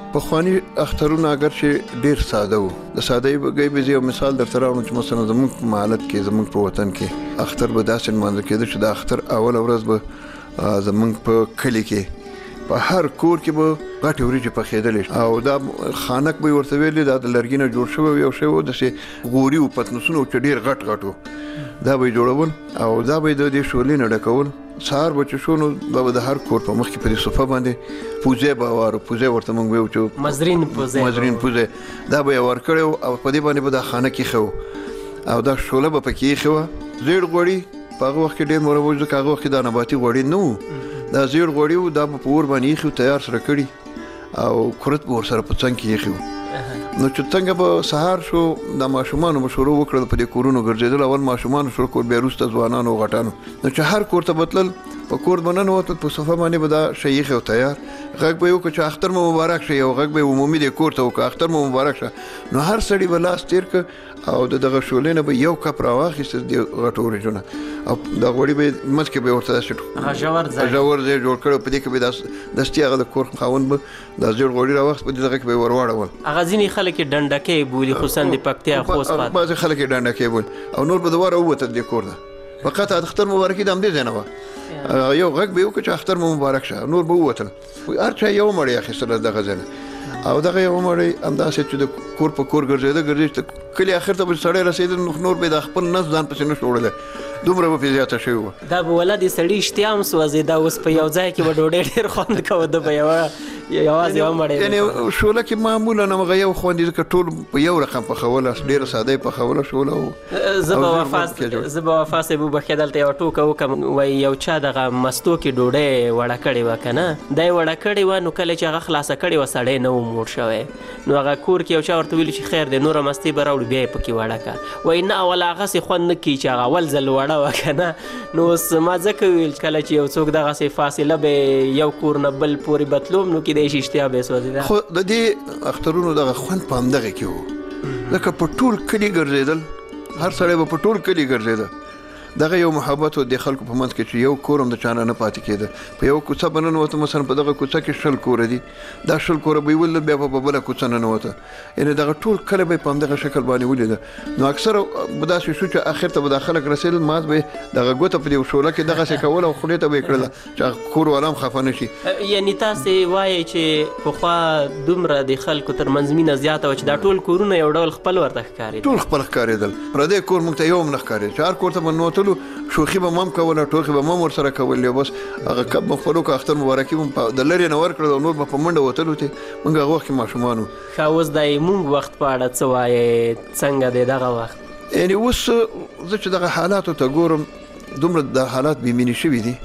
پخوانی اخترونه اگر چې ډیر ساده وو د سادهۍ بګۍ به یو مثال درته راوړم چې مثلا زموږ په مالت کې زموږ په وطن کې اختر به داسې لمانځل کېده چې د اختر اوله ورځ به زموږ په کلي کې په هر کور کې به غټې وریجې پخېدلې او دا خانک به یې ورته ویلې دا د لرګي نه جوړ شوی یو شی و داسې غوري و پتنوسونه چې ډېر غټ غټ و دا به یې جوړول او دا به یې د دې شولې نه ډکول سهار به چې شو نو به به د هر کور په مخ کې په دې صفه باندې پوزې به وارو پوزې ورته موږ ویو چې مزرین پوزې مزرین پوزې دا به یې ورکړی او په دې باندې به دا خانه کې ایښی او دا شوله به پکې ایښې وه زیړ غوړي په هغه وخت کې ډېر مروج ځکه هغه وخت کې دا نباتي غوړي نه وو دا زیړ غوړي وو دا به په اور باندې ایښي وو تیار سره کړي او کورت به ورسره په څنګ کې ایښي وو نو چې څنګه به سهار شو د ماشومانو به شروع وکړل په دې کورونو ګرځېدل اول ماشومانو شروع کول بیا وروسته ځوانانو او غټانو نو چې هر کور ته به تلل په کور به ننوتل په صفه باندې به دا شی ایښی او تیار غږ به یې وکړه چې اختر مو مبارک شه یو غږ به یې عمومي دی کور ته وکړه اختر مو مبارک شه نو هر سړي به لاس تېر کړه او د دغه شولې نه به یو کپ راواخیسته د غټو وریجو نه او دا غوړي به یې منځ کې به یې ورته داسې ژور ځای ژور ځای جوړ کړی په دې کې به دا دستي هغه د کور خاوند به دا زیړ غوړي راواخیست په دې دغه کې به یې ور واړول هغه ځینې خلک یې ډنډکۍ بولي خصوصا د پکتیا خوست خواته بعضې خلک یې ډنډکۍ بولي او نور به دوباره ووتل دې کور ته فقط د اختر مبارکي د همدې ځای نه وه یو غږ به یې وکړه چې اختر مو مبارک شه نور به ووتل هر چا یو مړی اخیستله دغه ځای نه او دغه یو مړی همداسې چې د کور په کور ګرځېده ګرځېد چې کلي اخر ته به سړی رسېده نور به د خپل نس ځان پسې نه شو وړلی دومره به پرې زیاته شوې وه دا به ولا د سړي اشتیا هم سوځېده اوس په یو ځای کې به ډوډۍ ډېر خوند کوه ده به یوه یوازې یوه مړی یعنې شوله کې معمولا همغه یو خوند ځکه ټول په یو رقم پخوله ډېره ساده یې پخوله شوله زه به وفا زه به وفا صاحب وبښې دلته یوه ټوکه وکړم وایي یو چا دغه مستو کې ډوډۍ وړه کړې وه که نه دا یې وړه کړې وه نو کله چې هغه خلاصه کړې وه سړی نه و موړ شوی نو هغه کور کې یو چا ورته ویلي چې خیر دی نوره مستې به راوړو بیا یې پکې وړه کړه وایي نه اول هغسې خوند نه کوي چې هغه اول ځل وړه وه که نه نو اوس ما ځکه ویل کله چې یو څوک دغسې فاصله به یو کور نه بل پورې بتلوم نو کیدای شي اشتیا به یې سوځېده خو د دې اخترونو دغه خوند په همدغه کې و ځکه په ټول کلي ګرځېدل هر سړی به په ټول کلي ګرځېده دغه یو محبت و د خلکو په منځ کې چې یو کور هم د چا نه نه پاتې کېده په یو کوڅه به ننوته مثلا په دغه کوڅه کې شل کوره دي دا شل کوره به یې ولید بیا به په بله کوڅه ننوته یعنې دغه ټول کلی به یې په همدغه شکل باندې ولیده نو اکثره به داسې شو چې اخر ته به دا خلک رسېدل ماز به یې دغه ګوته په دې شوله کې دغسې کوله او خولې ته به یې کړله چې کور والا هم خفه نه شي یعنې تاسې وایئ چې پخوا دومره د خلکو تر منځ مینه زیاته وه چې دا ټول کورونه یو ډول خپل ورته ښکارېدل ټول خپل ښکارېدل پردی کور موږ ته یو هم نه ښکارېد چې هر کور ته به ننوتلو شوخي به مم کوله ټوخي به مم ورسره کولې بس هغه کب مخفلو که اختر مبارکي به د لرې نه ورکړل او نور به په منډه وتلو ته موږ هغه وخت کې ماشومان وو ښه اوس د مونږ وخت په اړه څه وایې څنګه دی دغه وخت یعنې اوس زه چې دغه حالاتو ته ګورم دومره د حالات بېمینې شوي دي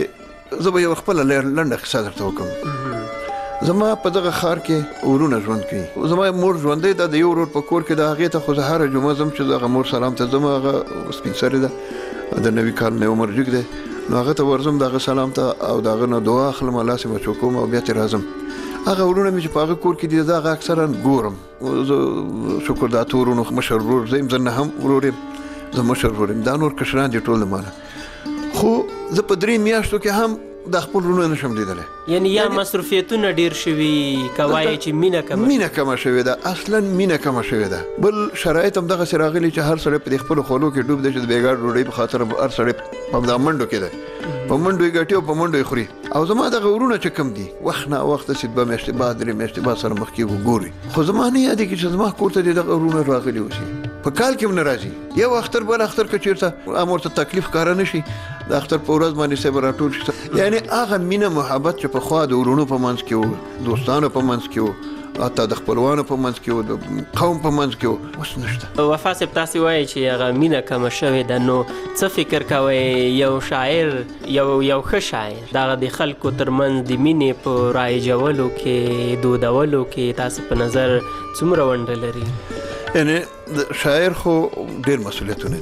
چې زه به یو خپله لنډه قصه درته وکړم زما په دغه ښار کې ورونه ژوند کوي زما مور ژوندی ده د یو ورور په کور کې د هغې ته خو زه هره جمعه ځم چې دغه مور سلام ته ځم هغه سپین سرې ده د نوي کال نه عمر جګ دی نو هغه ته ورځم د هغه سلام ته او د هغه نه دعا اخلم الله سې بچو کوم او بیا ترې راځم هغه ورونه مې چې په هغه کور کې دي د هغه اکثرا ګورم زه شکر د اته ورونو مشر ورور زه یم زه نه هم ورور یم زه مشر ورور یم دا نور کشران دي ټول د مانه خو زه په درې میاشتو کې هم د خپل ورونه نشم لیدلی یعنې یا مصروفیتونه ډېر شوي که وایې چې مینه کمه مینه کمه شوې ده اصلا مینه کمه شوې ده بل شرایط هم دغسې راغلي چې هر سړی په دې خپلو خولو کې ډوب دی چې د بېګار ډوډۍ په خاطر هر سړی په همدا منډو کې دی په منډو یې ګټي او په منډو یې خوري او زما دغه ورونه چې کم دي وخت نه وخت داسې دوه میاشتې بعد درې میاشتې بعد سره مخ کېږو ګوري خو زما نه یادېږي چې زما کور ته دې دغه ورونه راغلي اوسي په کال کې هم نه راځي یو اختر بل اختر که چېرته هم ورته تکلیف ښکاره نه شي د اختر په ورځ باندې صاحب راټول شي یعنې هغه مینه محبت چې پخوا د ورونو په منځ کې و دوستانو په منځ کې و حتی د خپلوانو په منځ کې و د قوم په منځ کې و اوس نشته وفا صاحب تاسې وایئ چې هغه مینه کمه شوې ده نو څه فکر کوئ یو شاعر یو یو ښه شاعر دغه د خلکو ترمنځ د مینې په رایجولو کې دودولو کې تاسې په نظر څومره ونډه لري یعنې د شاعر خو ډېر مسؤلیتونه دي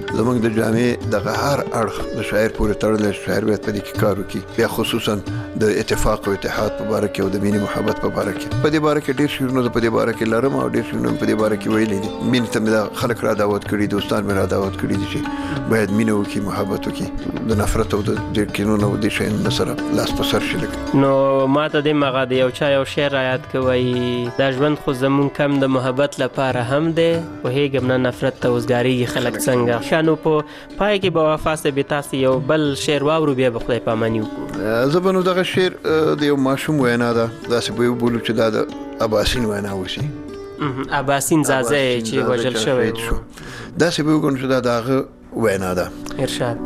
زمونږ د جامع دغه هر اړخ د شاعر پورې تړلی شاعر باید په دې کې کار وکړي بیا خصوصا د اتفاق او اتحاد په باره کې او د مینې محبت په باره کې په دې باره کې ډېر شعرونه زه په دې باره کې لرم او ډېر شعرونه په دې باره کې ویلي دي مینې ته مې دا خلک را دعوت کړي دوستان مې را دعوت کړي دي چې باید مینه وکړي محبت وکړي د نفرت او د دې کینونو او دې شیانو سره لاس په سر شي لږ نو ما ته د مغه د یو چا یو شعر یاد کوي دا ژوند خو زمون کم د محبت لپاره هم دی پوهېږم نه نفرت ته اوسګارېږي خلک څنګه ښه نو په پای کې به وفا صاحب تاسې یو بل شعر واورو بیا به خدای پاماني وکړو زه به نو دغه شعر د یو ماشوم وینا ده داسې به وبولو چې دا د اباسین وینا وشي اباسین زازه چې وژل شوی داسې به وګڼو چې دا د هغه وینا ده ارشاد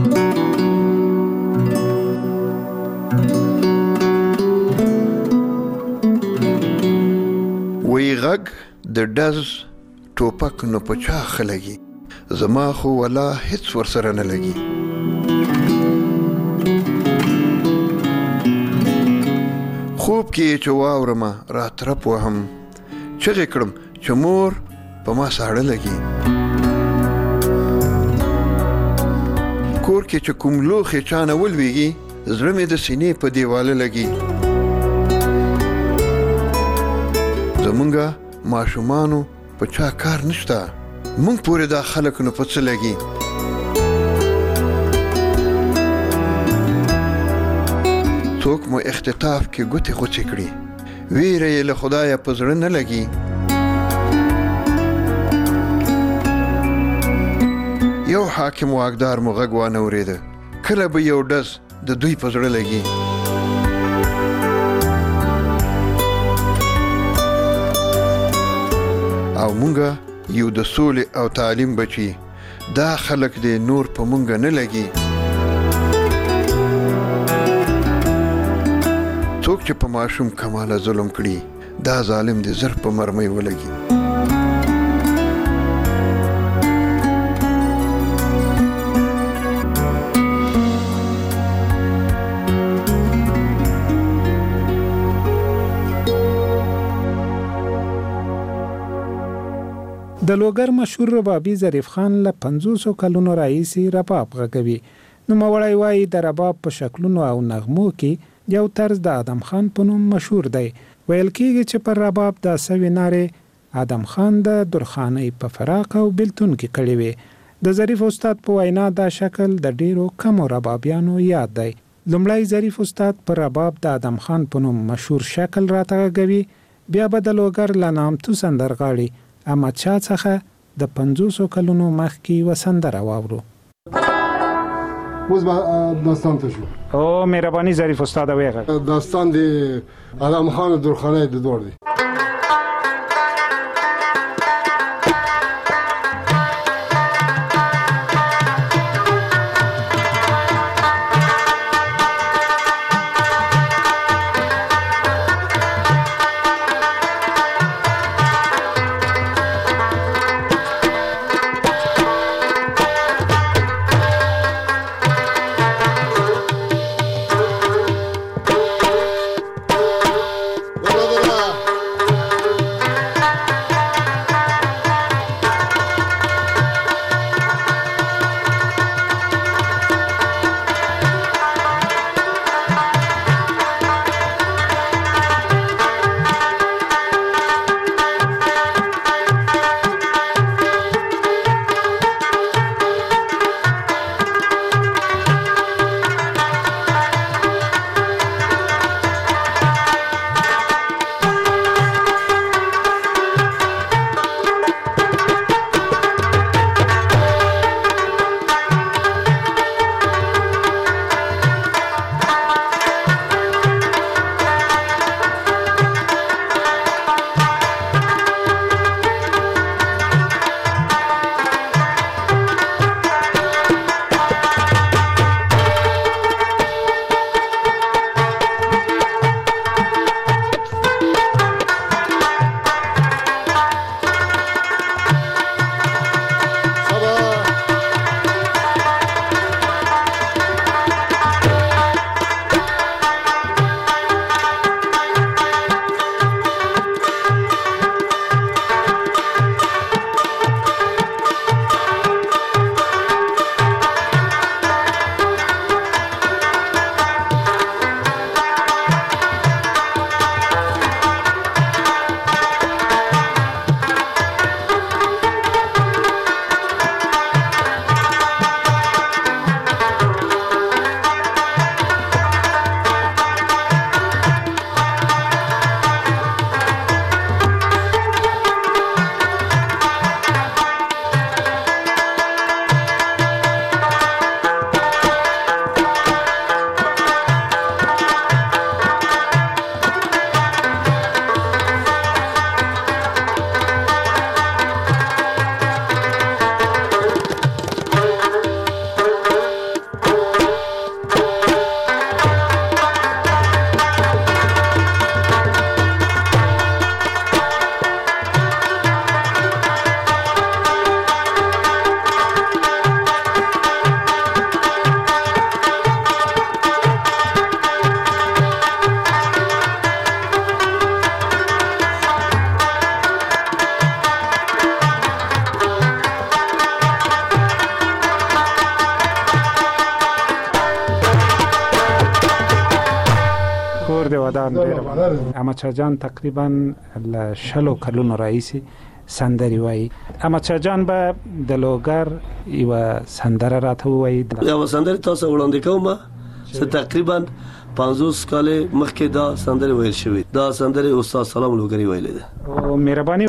وی غږ د ډز ټوپک نو په چا ښه لګي زما خو ولا هیڅ ورسره نه لګي خوب کې چې واورمه را ترپ وهم چغې کړم چې مور په ما ساړه لګي کور کې چې کوم لوښی چانه ولویږي زړه مې د سینې په دیواله لګي زمونږه ماشومانو په چا کار نشته مونږ پورې دا خلک نو په څه لګي څوک مو اختطاف کې ګوتې غوڅې کړي ویره یې له خدایه په زړه نه لګي یو حاکم واکدار مو غږ وانه اورېده کله به یو ډز د دوی په زړه لګي او مونږه یو د سولې او تعلیم بچي دا خلک دې نور په مونږه نه لګي څوک چې په ماشوم کماله ظلم کړي دا ظالم دې زر په مرمۍ ولګي د لوګر مشهور ربابي ظریف خان له پنځوسو کلونو راهیسې رباب غږوي نوموړی وایي د رباب په شکلونو او نغمو کې یو طرز د ادم خان په نوم مشهور دی ویل کېږي چې پر رباب د سوي نارې ادم خان د درخانۍ په فراق او بلتون کې کړې وې د ظریف استاد په وینا دا شکل د ډیرو کمو ربابیانو یاد دی لومړی ظریف استاد پر رباب د ادم خان په نوم مشهور شکل راته غږوي بیا به د لوګر له نامتو سندرغاړي احمد شاه څخه د پنځوسو کلونو مخکې وسندره واورو اوس به داستان ته شو او مهرباني ظریف استاد ویغه داستان د ادم خان درخانۍ د دوړ دی ودان ډېر احمد شاه جان تقریبا ل شلو کلونو راهیسې سندري وایي. احمد شاه جان به د لوګر یو سندره راته وایي. یو سندره تاسو وړاندې کومه چې تقریبا پنځوس کال مخکې دا سندره ویل شوې. دا سندره استاد سلام لوګری ویلې ده. او مهرباني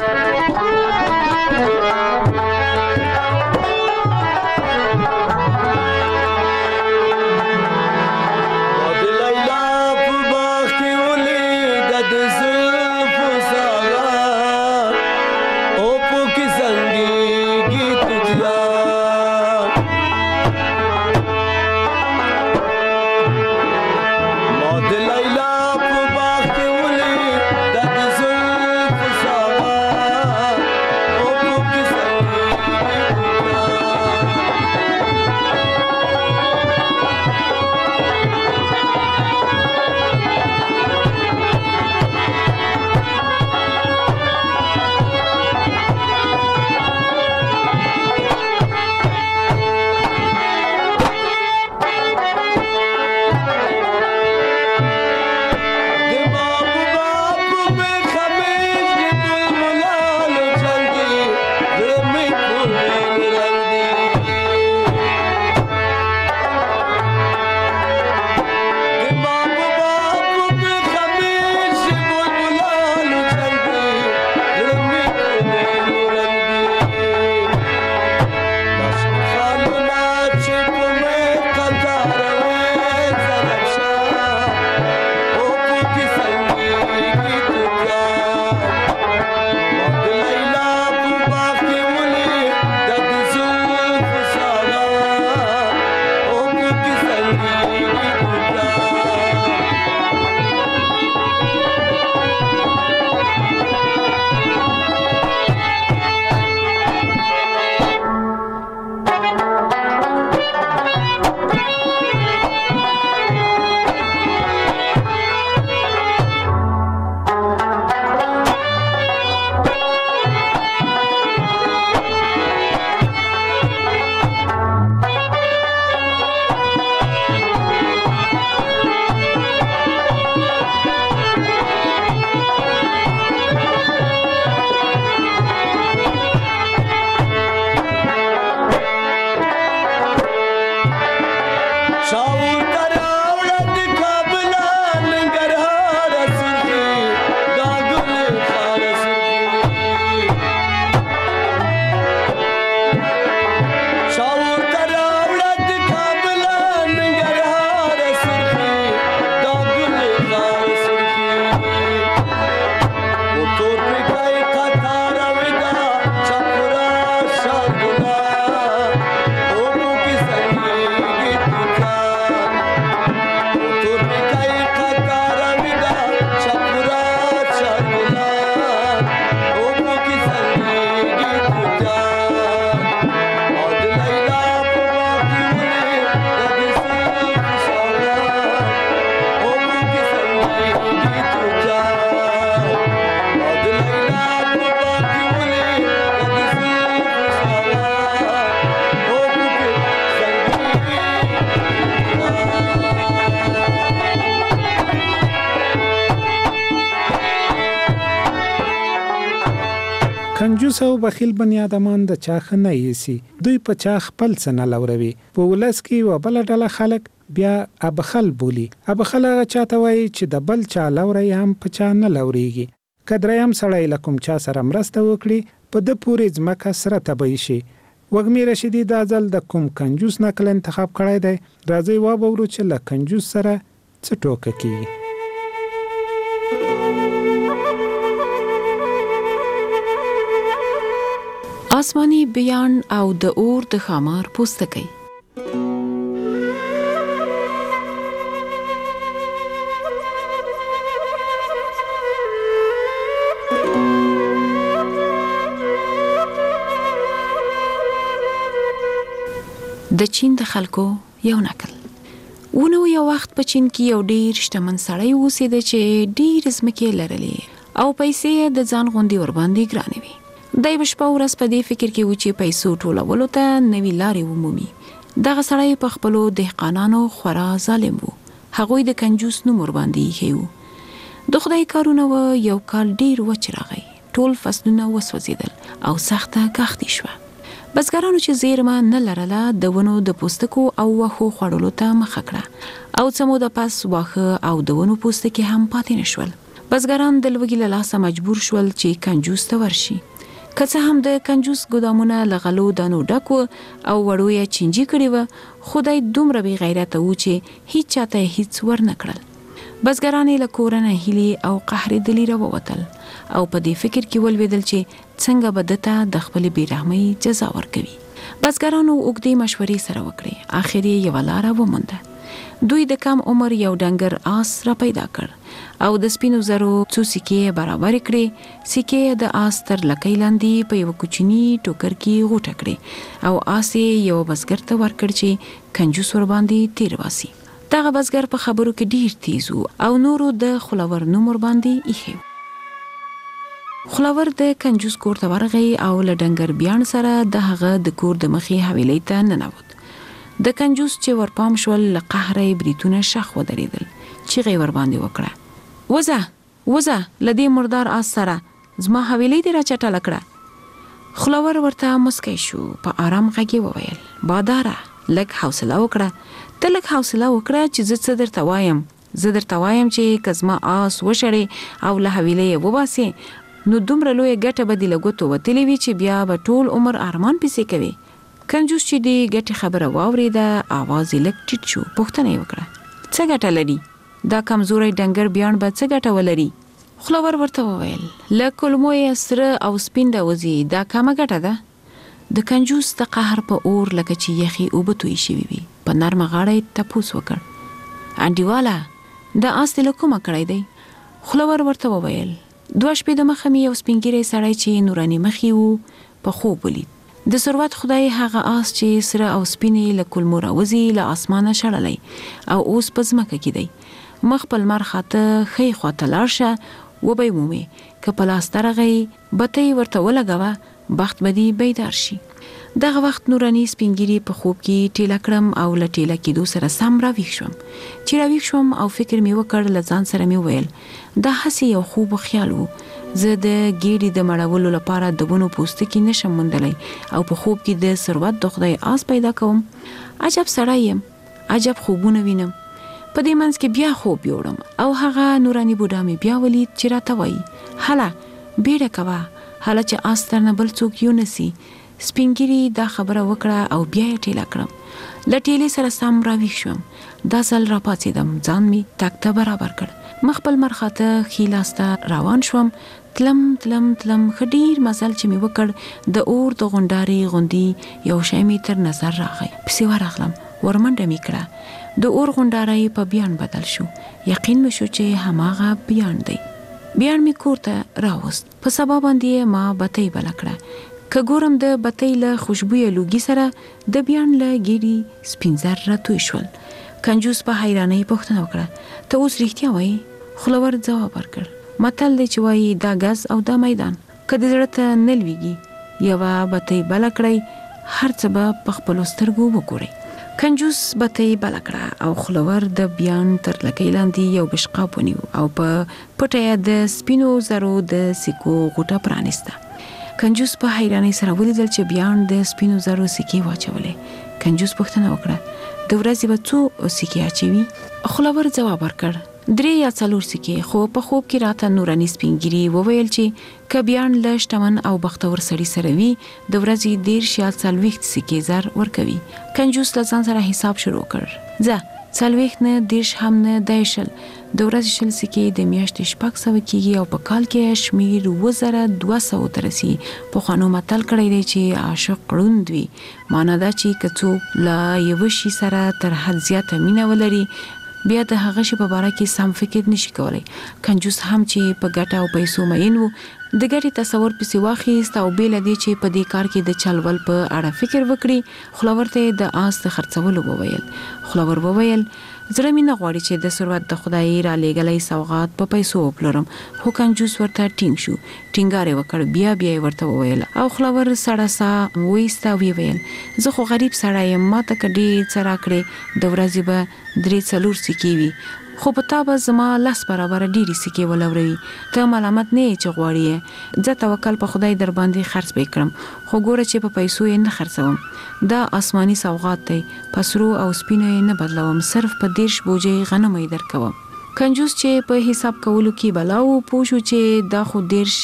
کنجوس او بخیل بنی آدمان د چا خنه یسی دوی په چا خپل سن لوروي. په ولس کې و بل ډله خلک بیا ابخل بولی. ابخل هغه چاته وایي چې د بل چا لوري هم په چا نه لوريږي. کدریم سړی لکم چا سره مرسته وکړي په د پورې ځمکه سره تبعی شي. وګمی رشیدی د ځل د کوم کنجوس نقل انتخاب کړی دی. راځي و بورو چې ل کنجوس سره څه ټوکه کوي. آسمانی بیان او د اور د خمار پوستکی. د چین د خلکو یو نقل. ونه یو وخت په چین کې یو ډیر شتمن سړی اوسېده چې ډیر ځمکې لرلې او پیسې د ځان غوندي ور باندې ګرانې وي. دای بشپا ورځ په دې فکر کې و چې پیسو ټولولو ته نوی لارې ومومي. دغه سړی په خپلو دهقانانو خورا ظالم وو. هغوی د کنجوس نوم ور باندې ایښی و. د خدای کارونه و یو کال ډیر وچ راغی، ټول فصلونه وسوځیدل او سخته کښتۍ شوه. بزګرانو چې زیرمه نه لرله د ونو د پوستکو او وښو خوړلو ته مخه کړه او څه موده پس واښه او د ونو پوستکي هم پاتې نه شول. بزګران د لوږې له لاسه مجبور شول چې کنجوس ته ورشي. که څه هم د کنجوس ګودامونه له غلو دانو ډک و او وړو یې چینجي کړي وه، خدای دومره بې غیرته و چې هیڅ چاته هیڅ ور نه کړل. بزګران یې له کوره نه هیلې او قهرېدلي راووتل او په دې فکر کې ولوېدل چې څنګه به ده ته د خپلې بېرحمۍ جزا ورکوي. بزګرانو اوږدې مشورې سره وکړې، آخر یې یوه لاره ومونده. دوی د کم عمر یو ډنګر آس را پیدا کړ او د سپینو زرو څو سکې برابر کړې. سکې د آس تر لکۍ لاندې په یو کوچني ټوکر کې غوټه کړې او آس یې یو بزګر ته ورکړ چې کنجوس ور باندې تیر واسي. دغه بزګر په خبرو کې ډیر تیز و او نورو د خلور نوم ور باندې ایښی. خلور د کنجوس کور ته ورغی او له ډنګر بیان سره د هغه د کور د مخې حویلۍ ته ننوت. د کنجوس چې ورپام شول له قهره بریتونه شخ ودرېدل. چیغې ور باندې وکړه، وزه وزه له دې مردار آس سره زما حویلۍ دې را چټله کړه. خلور ورته مسکی شو، په آرام غږ یې وویل، باداره لږ حوصله وکړه، ته لږ حوصله وکړه چې زه څه درته وایم. زه درته وایم چې که زما آس وشړې او له حویلۍ یې وباسې نو دومره لویه ګټه به دې له ګوتو وتلې وي چې بیا به ټول عمر ارمان پسې کوي. کنجوس چې د ګټې خبره واورېده آواز یې لږ ټیټ شو. پوښتنه یې وکړه، څه ګټه لري؟ دا کمزوری ډنګر بیان به څه ګټه ولري؟ خلور ورته وویل، له کلمو یې سره او سپین راوځي، دا کمه ګټه ده. د کنجوس د قهر په اور لکه چې یخي اوبه توی شوي وي په نرمه غاړه یې تپوس وکړ، انډیواله دا آس دې له کومه کړی دی؟ خلور ورته وویل، دوه شپې د مخه مې یو سپینګیری سړی چې نوراني مخې و په خوب ولید. د ثروت خدای هغه آس چې سره او سپینې له کلمو راوځي له اسمانه شړلی او اوس په ځمکه کې دی. مخ په لمر خاته ښۍ خواته لاړ شه، وبه یې مومې که په لاس درغی بتۍ ورته ولګوه، بخت به دې بیدار شي. دغه وخت نوراني سپینګیري په خوب کې ټیله کړم او له ټیله کېدو سره سم راویښ شوم. چې راویښ شوم او فکر مې وکړ، له ځان سره مې وویل دا هسې یو خوب خیال و. زه د ګیډې د مړولو لپاره د ونو پوستکي نشم موندلی او په خوب کې د ثروت د خدای آس پیدا کوم. عجب سړی یم، عجب خوبونه وینم. په دې منځ کې بیا خوب یوړم او هغه نوراني بوډا مې بیا ولید چې راته وایي، هله بیړه کوه، هله چې آس تر نه بل څوک یونسي. سپینګیري دا خبره وکړه او بیا یې ټیله کړم. له ټیلې سره سم راویښ شوم. دا ځل راپاڅېدم، ځان مې تک ته برابر کړ، مخ په لمر خاته ښي لاس ته روان شوم. تلم تلم تلم ښه ډیر مزل چې مې وکړ، د اور د غونډارې غوندي یو شی مې تر نظر راغی. پسې ورغلم، ورمنډه مې کړه، د اور غونډاری په بیان بدل شو. یقین مې شو چې هماغه بیان دی. بیان مې کور ته راوست. په سبا باندې ما بتۍ بله کړه. که ګورم د بتۍ له خوشبویه لوګي سره د بیان له ګیډې سپین زر راتوی شول. کنجوس په حیرانۍ پوښتنه وکړه، ته اوس رښتیا وایي؟ خلور ځواب ورکړ، متل دی چې وایي دا غز او دا میدان، که د زړه ته نه لویږي یوه بتۍ بله کړئ، هر څه به په خپلو سترګو وګورئ. کنجوس بتۍ بله کړه او خلور د بیان تر لکۍ لاندې یو بشقاب ونیو او په پټه د سپینو زرو د سکو غوټه پرانیسته. کنجوس په حیرانۍ سره ولیدل چې بیان د سپینو زرو سکې واچولې. کنجوس پوښتنه وکړه، د ورځې به څو سکې اچوي؟ خلور ځواب ورکړ، درې یا څلور سکې. خو په خوب کې راته نوراني سپینګیري وویل چې که بیان له شتمن او بختور سړي سره وي د ورځې دېرش یا څلوېښت سکې زر ورکوي. کنجوس له ځان سره حساب شروع کړ، ځه څلوېښت نه دېرش هم نه دی شل، د ورځې شل سکې د میاشتې شپږ سوه کېږي او په کال کې شمیر اووه زره دوه سوو ته رسي. پخوانو متل کړی دی چې عاشق ړوند وي، معنا دا چې که څوک له یوه شي سره تر حد زیاته مینه ولري بیا د هغه شي په باره کې سم فکر نشي کولی. کنجوس هم چې په ګټه او پیسو مین و د ګټې تصور پسې واخیست او بې له دې چې په دې کار کې د چلول په اړه فکر وکړي، خلور ته د آس د خرڅولو وویل. خلور وویل، زړه مې نه غواړي چې د ثروت د خدای را لېږلی سوغات په پیسو وپلورم. خو کنجوس ورته ټینګ شو، ټینګار یې وکړ، بیا بیا یې ورته وویل او خلور سړه ساه وایسته او ویې ویل، زه خو غریب سړی یم، ما ته که ډېر څه راکړې د ورځې به درې څلور سکې وي، خو په تا به زما لاس برابر ډیری سکه ولوروي ته ملامت نه چې غواړي ځه توکل په خدای در باندې خرڅ وکړم خو ګوره چې په پیسو یې نه خرڅوم دا آسماني سوغات دی پسرو او سپینو یې نه بدلوم صرف په دیرش بوجي غنم یې درکوم کنجوس چې په حساب کولو کې بلاو پوښو چې دا خو دیرش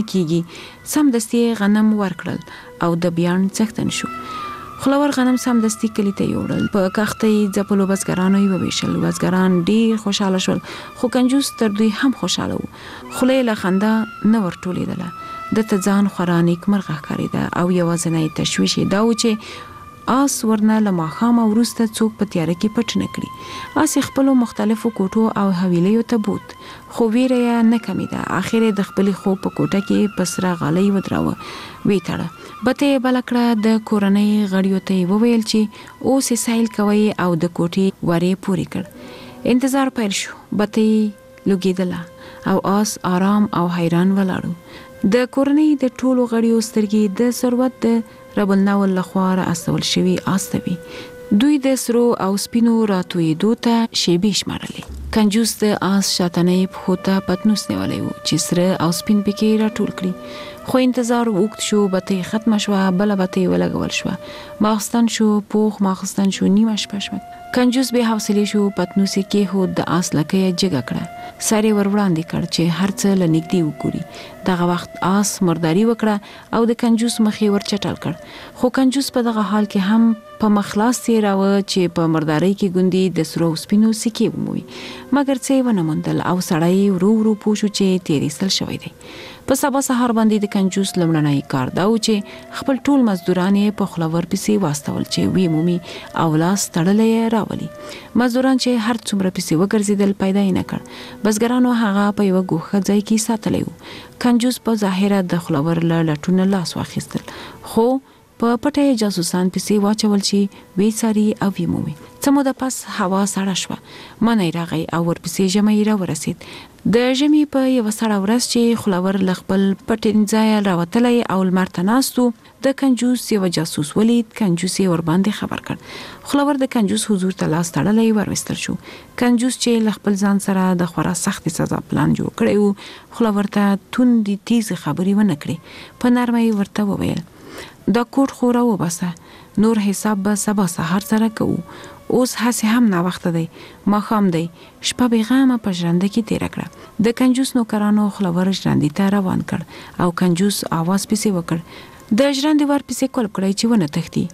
نکېږي سم دستي غنم ورکړل او د بیان څښتن شو خلور غنم سم دستی کلی ته یوړل په کاختې ځپلو بزګرانو یې وبېشل بزګران ډیر خوشاله شول خو کنجوس تر دوی هم خوشاله وو خولې له خندا نه ورټولېدله د ته ځان خورا نیکمرغه ښکارېده او یوازینی تشویش یې دا و چې آس ورنه له ماښامه وروسته څوک په تیاره کې پټ نه کړي آس یې خپلو مختلفو کوټو او حویلیو ته بوت خو ویره یې نه کمیده اخر یې د خپلې خوب په کوټه کې په سره غالۍ ودراوه ویې تړه بته یې بله کړه د کورنۍ غړیو ته یې وویل چې اوس یې سایل کوئ او د کوټې وارې پورې کړ انتظار پیل شو بته یې لوګېدله او آس آرام او حیران ولاړو د کورنۍ د ټولو غړیو سترګې د ثروت د رب النول لخوا را استول شوي آس ته وي دوی د سرو او سپینو راتویدو ته شیبې شمارلې کنجوس د آس شاتنې پښو ته پتنوس نیولی و چې سره او سپین پکې راټول کړي خو انتظار وکړ شو بته ختم شوه بله بته ولګول شوه ماخستن شو پوخ ماخستن شو نیمه شپه شوه کنجوس به حوصله شو پتنوس کې هو د آس لکه جګه کړه ساري ور وړاندې کړ چې هر څه لنګدي وګوري دغه وخت آس مرداري وکړه او د کنجوس مخې ور چټل کړ خو کنجوس په دغه حال کې هم په مخلاص یې راو چې په مرداري کې ګوندي د سرو سپینو سکه وموي مګر څه ونه مندل او سړی ورو ورو پوښو چې تیریستل شوی دی په سبا سهار باندې د کنجوس لمړنۍ کار دا و چې خپل ټول مزدوران یې په خلور پسې واستول چې وی مومي او لاس تړلې راولي مزدوران چې هر څومره پسې وګرځیدل پیدا نه کړ بزګرانو هغه په یو ګوښه ځای کې ساتلی و کنجوس په ظاهره د خلور له لټونه لاس واخیستل خو په پټه جاسوسان پسې واچول چې وی ساری او وی مومي څه موده پس هوا سړه شوه منی راغی او ورپسې ژمی را ورسید د ژمی په یو سړه ورځ چې خلور ل خپل پټین ځای راوتلی او لمر ته ناستو د کنجوس یو جاسوس ولید کنجوس یې ور باندې خبر کړ خلور د کنجوس حضور ته لاس تړلی ورستل شو کنجوس چې ل خپل ځان سره د خورا سخت سزا پلان جوړ کړی و خلور ته توندې تیز خبرې ونه کړې په نرمۍ ورته وویل دا کوټ خورا و بسه نور حساب به سبا سحر سره کوو اوس هسه هم نا وخت دی ما خام دی شپه بیغامه په ژوند کې تیر کړه د کنجوس نوکرانو خلور ژوند ته روان کړ او کنجوس आवाज پسې وکړ د ژوند ور پسې کول کړی چې ونه تختی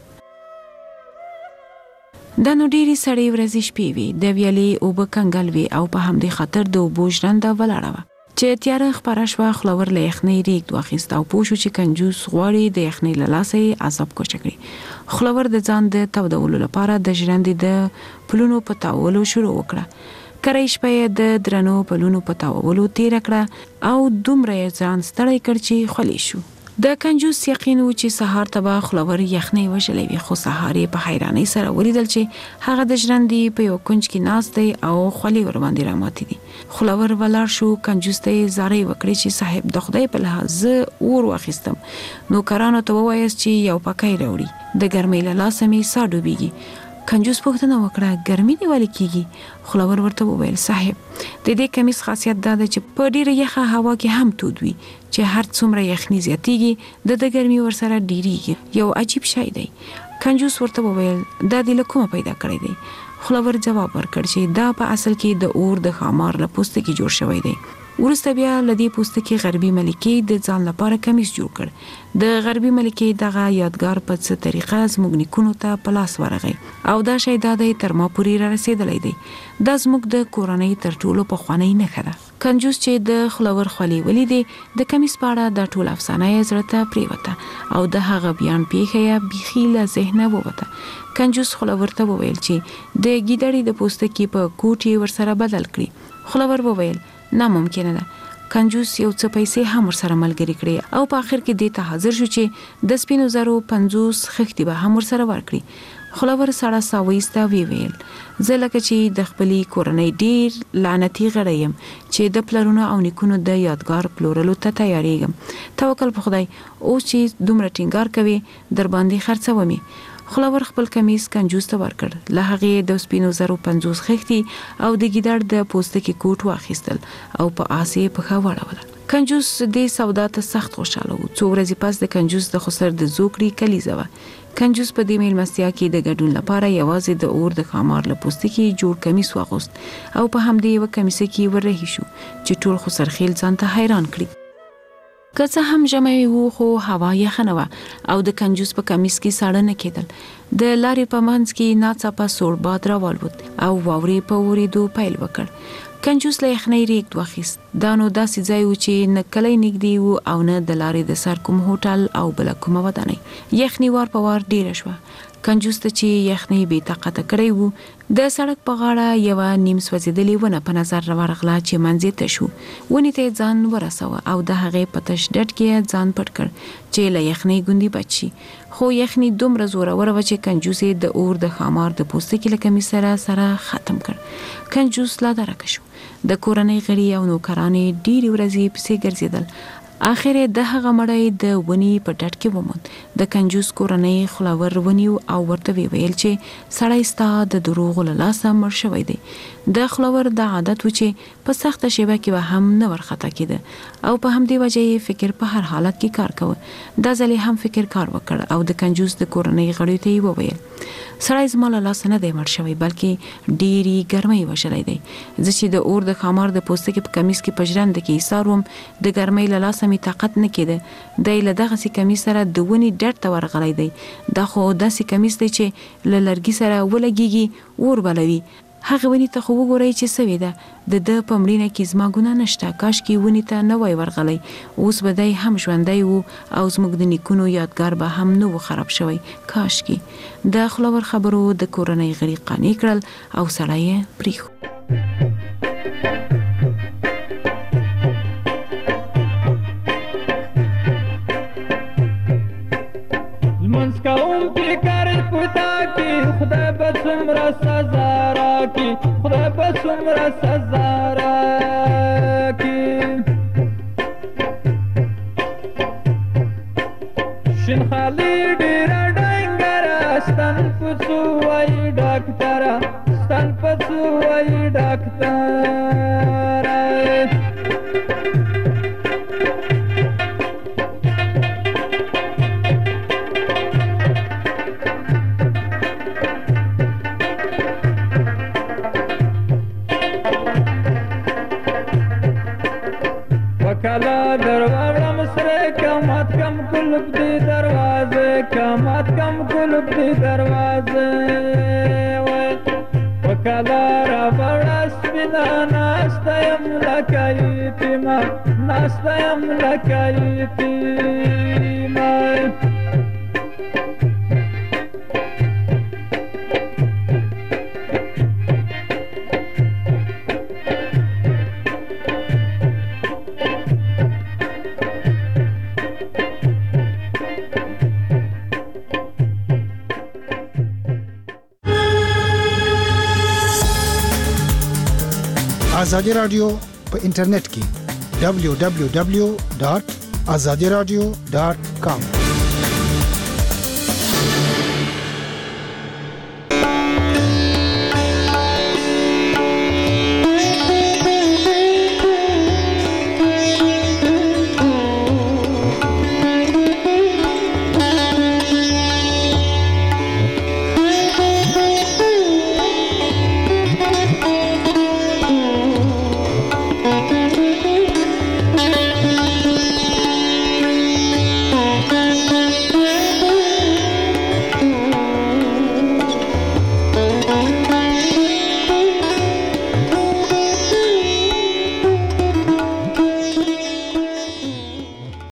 د نو ډيري سړی ورځې شپې وي د ویلي او بکنګل وی او په همدې خاطر د بوجرند ولاړه چې تیار خبره شو خلور له یخنۍ ریګ واخیست او پوښو چې کنجوس غواړي د یخنۍ له لاسه عذاب کوچکړي خلور د ځان د تودولو لپاره د ژوند د پلونو پتاولو شروع وکړه کریش په د درنو پلونو پتاولو تیر کړه او دومره ځان ستړی کړ چې خلی شو د کنجوس یقین و چې سهار تبا خلور یخنۍ وشلې وي خو سهار په حیرانۍ سره ولیدل چې هغه د ژوند په یو کنج کې ناست دی او خلی ور باندې راماتې دي خلور ولار شو کنجوس ته زارۍ وکړي چې صاحب د خدای په لحاظ اور واخیستم نو کرانو ته وایس چې یو پکای راوړي د ګرمۍ له لاسه می سا ډوبېږي کنجوس پوښتنه وکړه ګرمي دی ولې کیږي خلور ورته وویل صاحب د دې کمیس خاصیت دا ده چې په ډیره یخه هوا کې هم تود وي چې هر څومره یخني زیاتیږي د د ګرمي ور سره ډیریږي یو عجیب شی دی کنجوس ورته وویل دا د لکومه پیدا کړی دی خلور جواب ورکړ چې دا په اصل کې د اور د خامار له پوستکي جوړ شوی دی ورسته بیا لدی پوستکي غربي ملکې د ځان لپاره کمیس جوړ کړ د غربي ملکې دغه یادګار په څه طریقه زموږ نیکونو ته پلاس ورغی او دا شی د تر ما پوری را رسیدلی دی دا زموږ د کورنۍ تر ټولو په خوانی نه خره کنجوس چې د خلور خلی ولیدې د کمیس پاړه د ټول افسانه یې زړه پریوته او د هغه بیان پیښه یې بيخي له ذهنه ووته کنجوس خلور ته وویل چې د ګیدړې د پوستکي په کوټي ورسره بدل کړي خلور وویل ناممکنه ده کنجوس یو څه پیسې هم ورسره ملګری کړي او په اخر کې دې ته حاضر شو چې د سپینو زرو پنځوس خښتې به هم ورسره ورکړي خلور سړه ساويستا وی ویل زه لکه چې د خپلې کورنۍ ډیر لعنتی غړی یم چې د پلرونو او نیکونو د یادګار پلورلو ته تیاریږم توکل په خدای او چې دومره ټینګار کوي در باندې خرڅومي خلاور خپل کمیس کنجوس ته ورکړ. له هغه د سپینو زرو پنځوس خښتي او د ګیدړ د پوستکي کوټ واخیستل او په آسې په خاوړه. کنجوس د سودا ته سخت خوشاله و. څو ورځې پس د کنجوس د خسر د زوکړي کلیزه و. کنجوس په دې میلمستیا کې د ګډون لپاره یوازې د اور د خامار له پوستکي جوړ کمیس واغوست او په همدې یو کمیس کې ورهي شو چې ټول خسر خیل ځان ته حیران کړي. که څه هم ژمی و خو هوا یخه نه وه او د کنجوس په کمیس کې ساړه نه کېدل. د لارې په منځ کې ناڅاپه سوړ باد راوالوت او واورې په اورېدو پیل وکړ. کنجوس له یخنۍ ریږد واخیست. دا نو داسې ځای و چې نه کلی نږدې و او نه د لارې د سر کوم هوټل او بله کومه ودانۍ. یخنۍ وار په وار ډیره شوه. کنجوس ته چې یخنۍ بې طاقته کړی و، د سړک په غاړه یوه نیم سوځېدلې ونه په نظر راورغله چې منځ یې تش و. ونې ته یې ځان ورسوه او د هغې په تش ډډ کې یې ځان پټ کړ چې له یخنۍ ګوندې بچ شي. خو یخنۍ دومره زوروره وه چې کنجوس یې د اور د خامار د پوستکي له کمیس سره سره ختم کړ. کنجوس لا درکه شو. د کورنۍ غړي او نوکرانې ډېرې ورځې پسې ګرځېدل. آخر د هغه مړی د ونی په ډډ کې وموند. د کنجوس کورنۍ خلاور ونیو او ورته ویل چې سړی ستا د دروغو له لاسه مړ شوی دی. د خلاور د عادت و چې په سخته شیبه کې به هم نه ورخطا کېده او په همدې وجه یې فکر په هر حالت کې کار کوه. دا ځل هم فکر کار وکړ او د کنجوس د کورنۍ غړیو ته یې وویل سړی زما له لاسه نه دی مړ شوی بلکې ډېرې ګرمۍ وژلی دی. زه چې د اور د خامار د پوستکي په کمیس کې په ژرنده کې ایسار وم د ګرمۍ له لاسه مې طاقت نه کېده. دی له دغسې کمیس سره د ونې ډډ ته ورغلی دی. دا خو داسې کمیس دی چې له لرګي سره ولګېږي اور بلوي. هغه ونې ته خو وګورئ چې څه وې ده. د ده په مړینه کې زما ګناه نشته. کاشکې ونې ته نه وای ورغلی. اوس به دی هم ژوندی و او زموږ د نیکونو یادګار به هم نه و خراب شوی. کاشکې. د خلاور خبرو د کورنۍ غړي قانع کړل او سړی یې پرېښود. لمونځ کوونکي کار پتا کې خدای به څومره سزا راکړي، خدای به څومره سزا راکړي. شین خالي ډېره ډنګره ستن په څو وایي ډاکټره، ستن په څو وایي ډاکټره. کلا دروازه مسره کمات کم کلب دی دروازه، کمات کم کلب دی دروازه. وکلا را بڑا سپینا ناستیم لکایتیما، ناستیم لکایتیما. آزادی رادیو په انټرنیټ کې دبلیو دبلیو دبلیو ډاٹ آزادی رادیو ډاٹ کام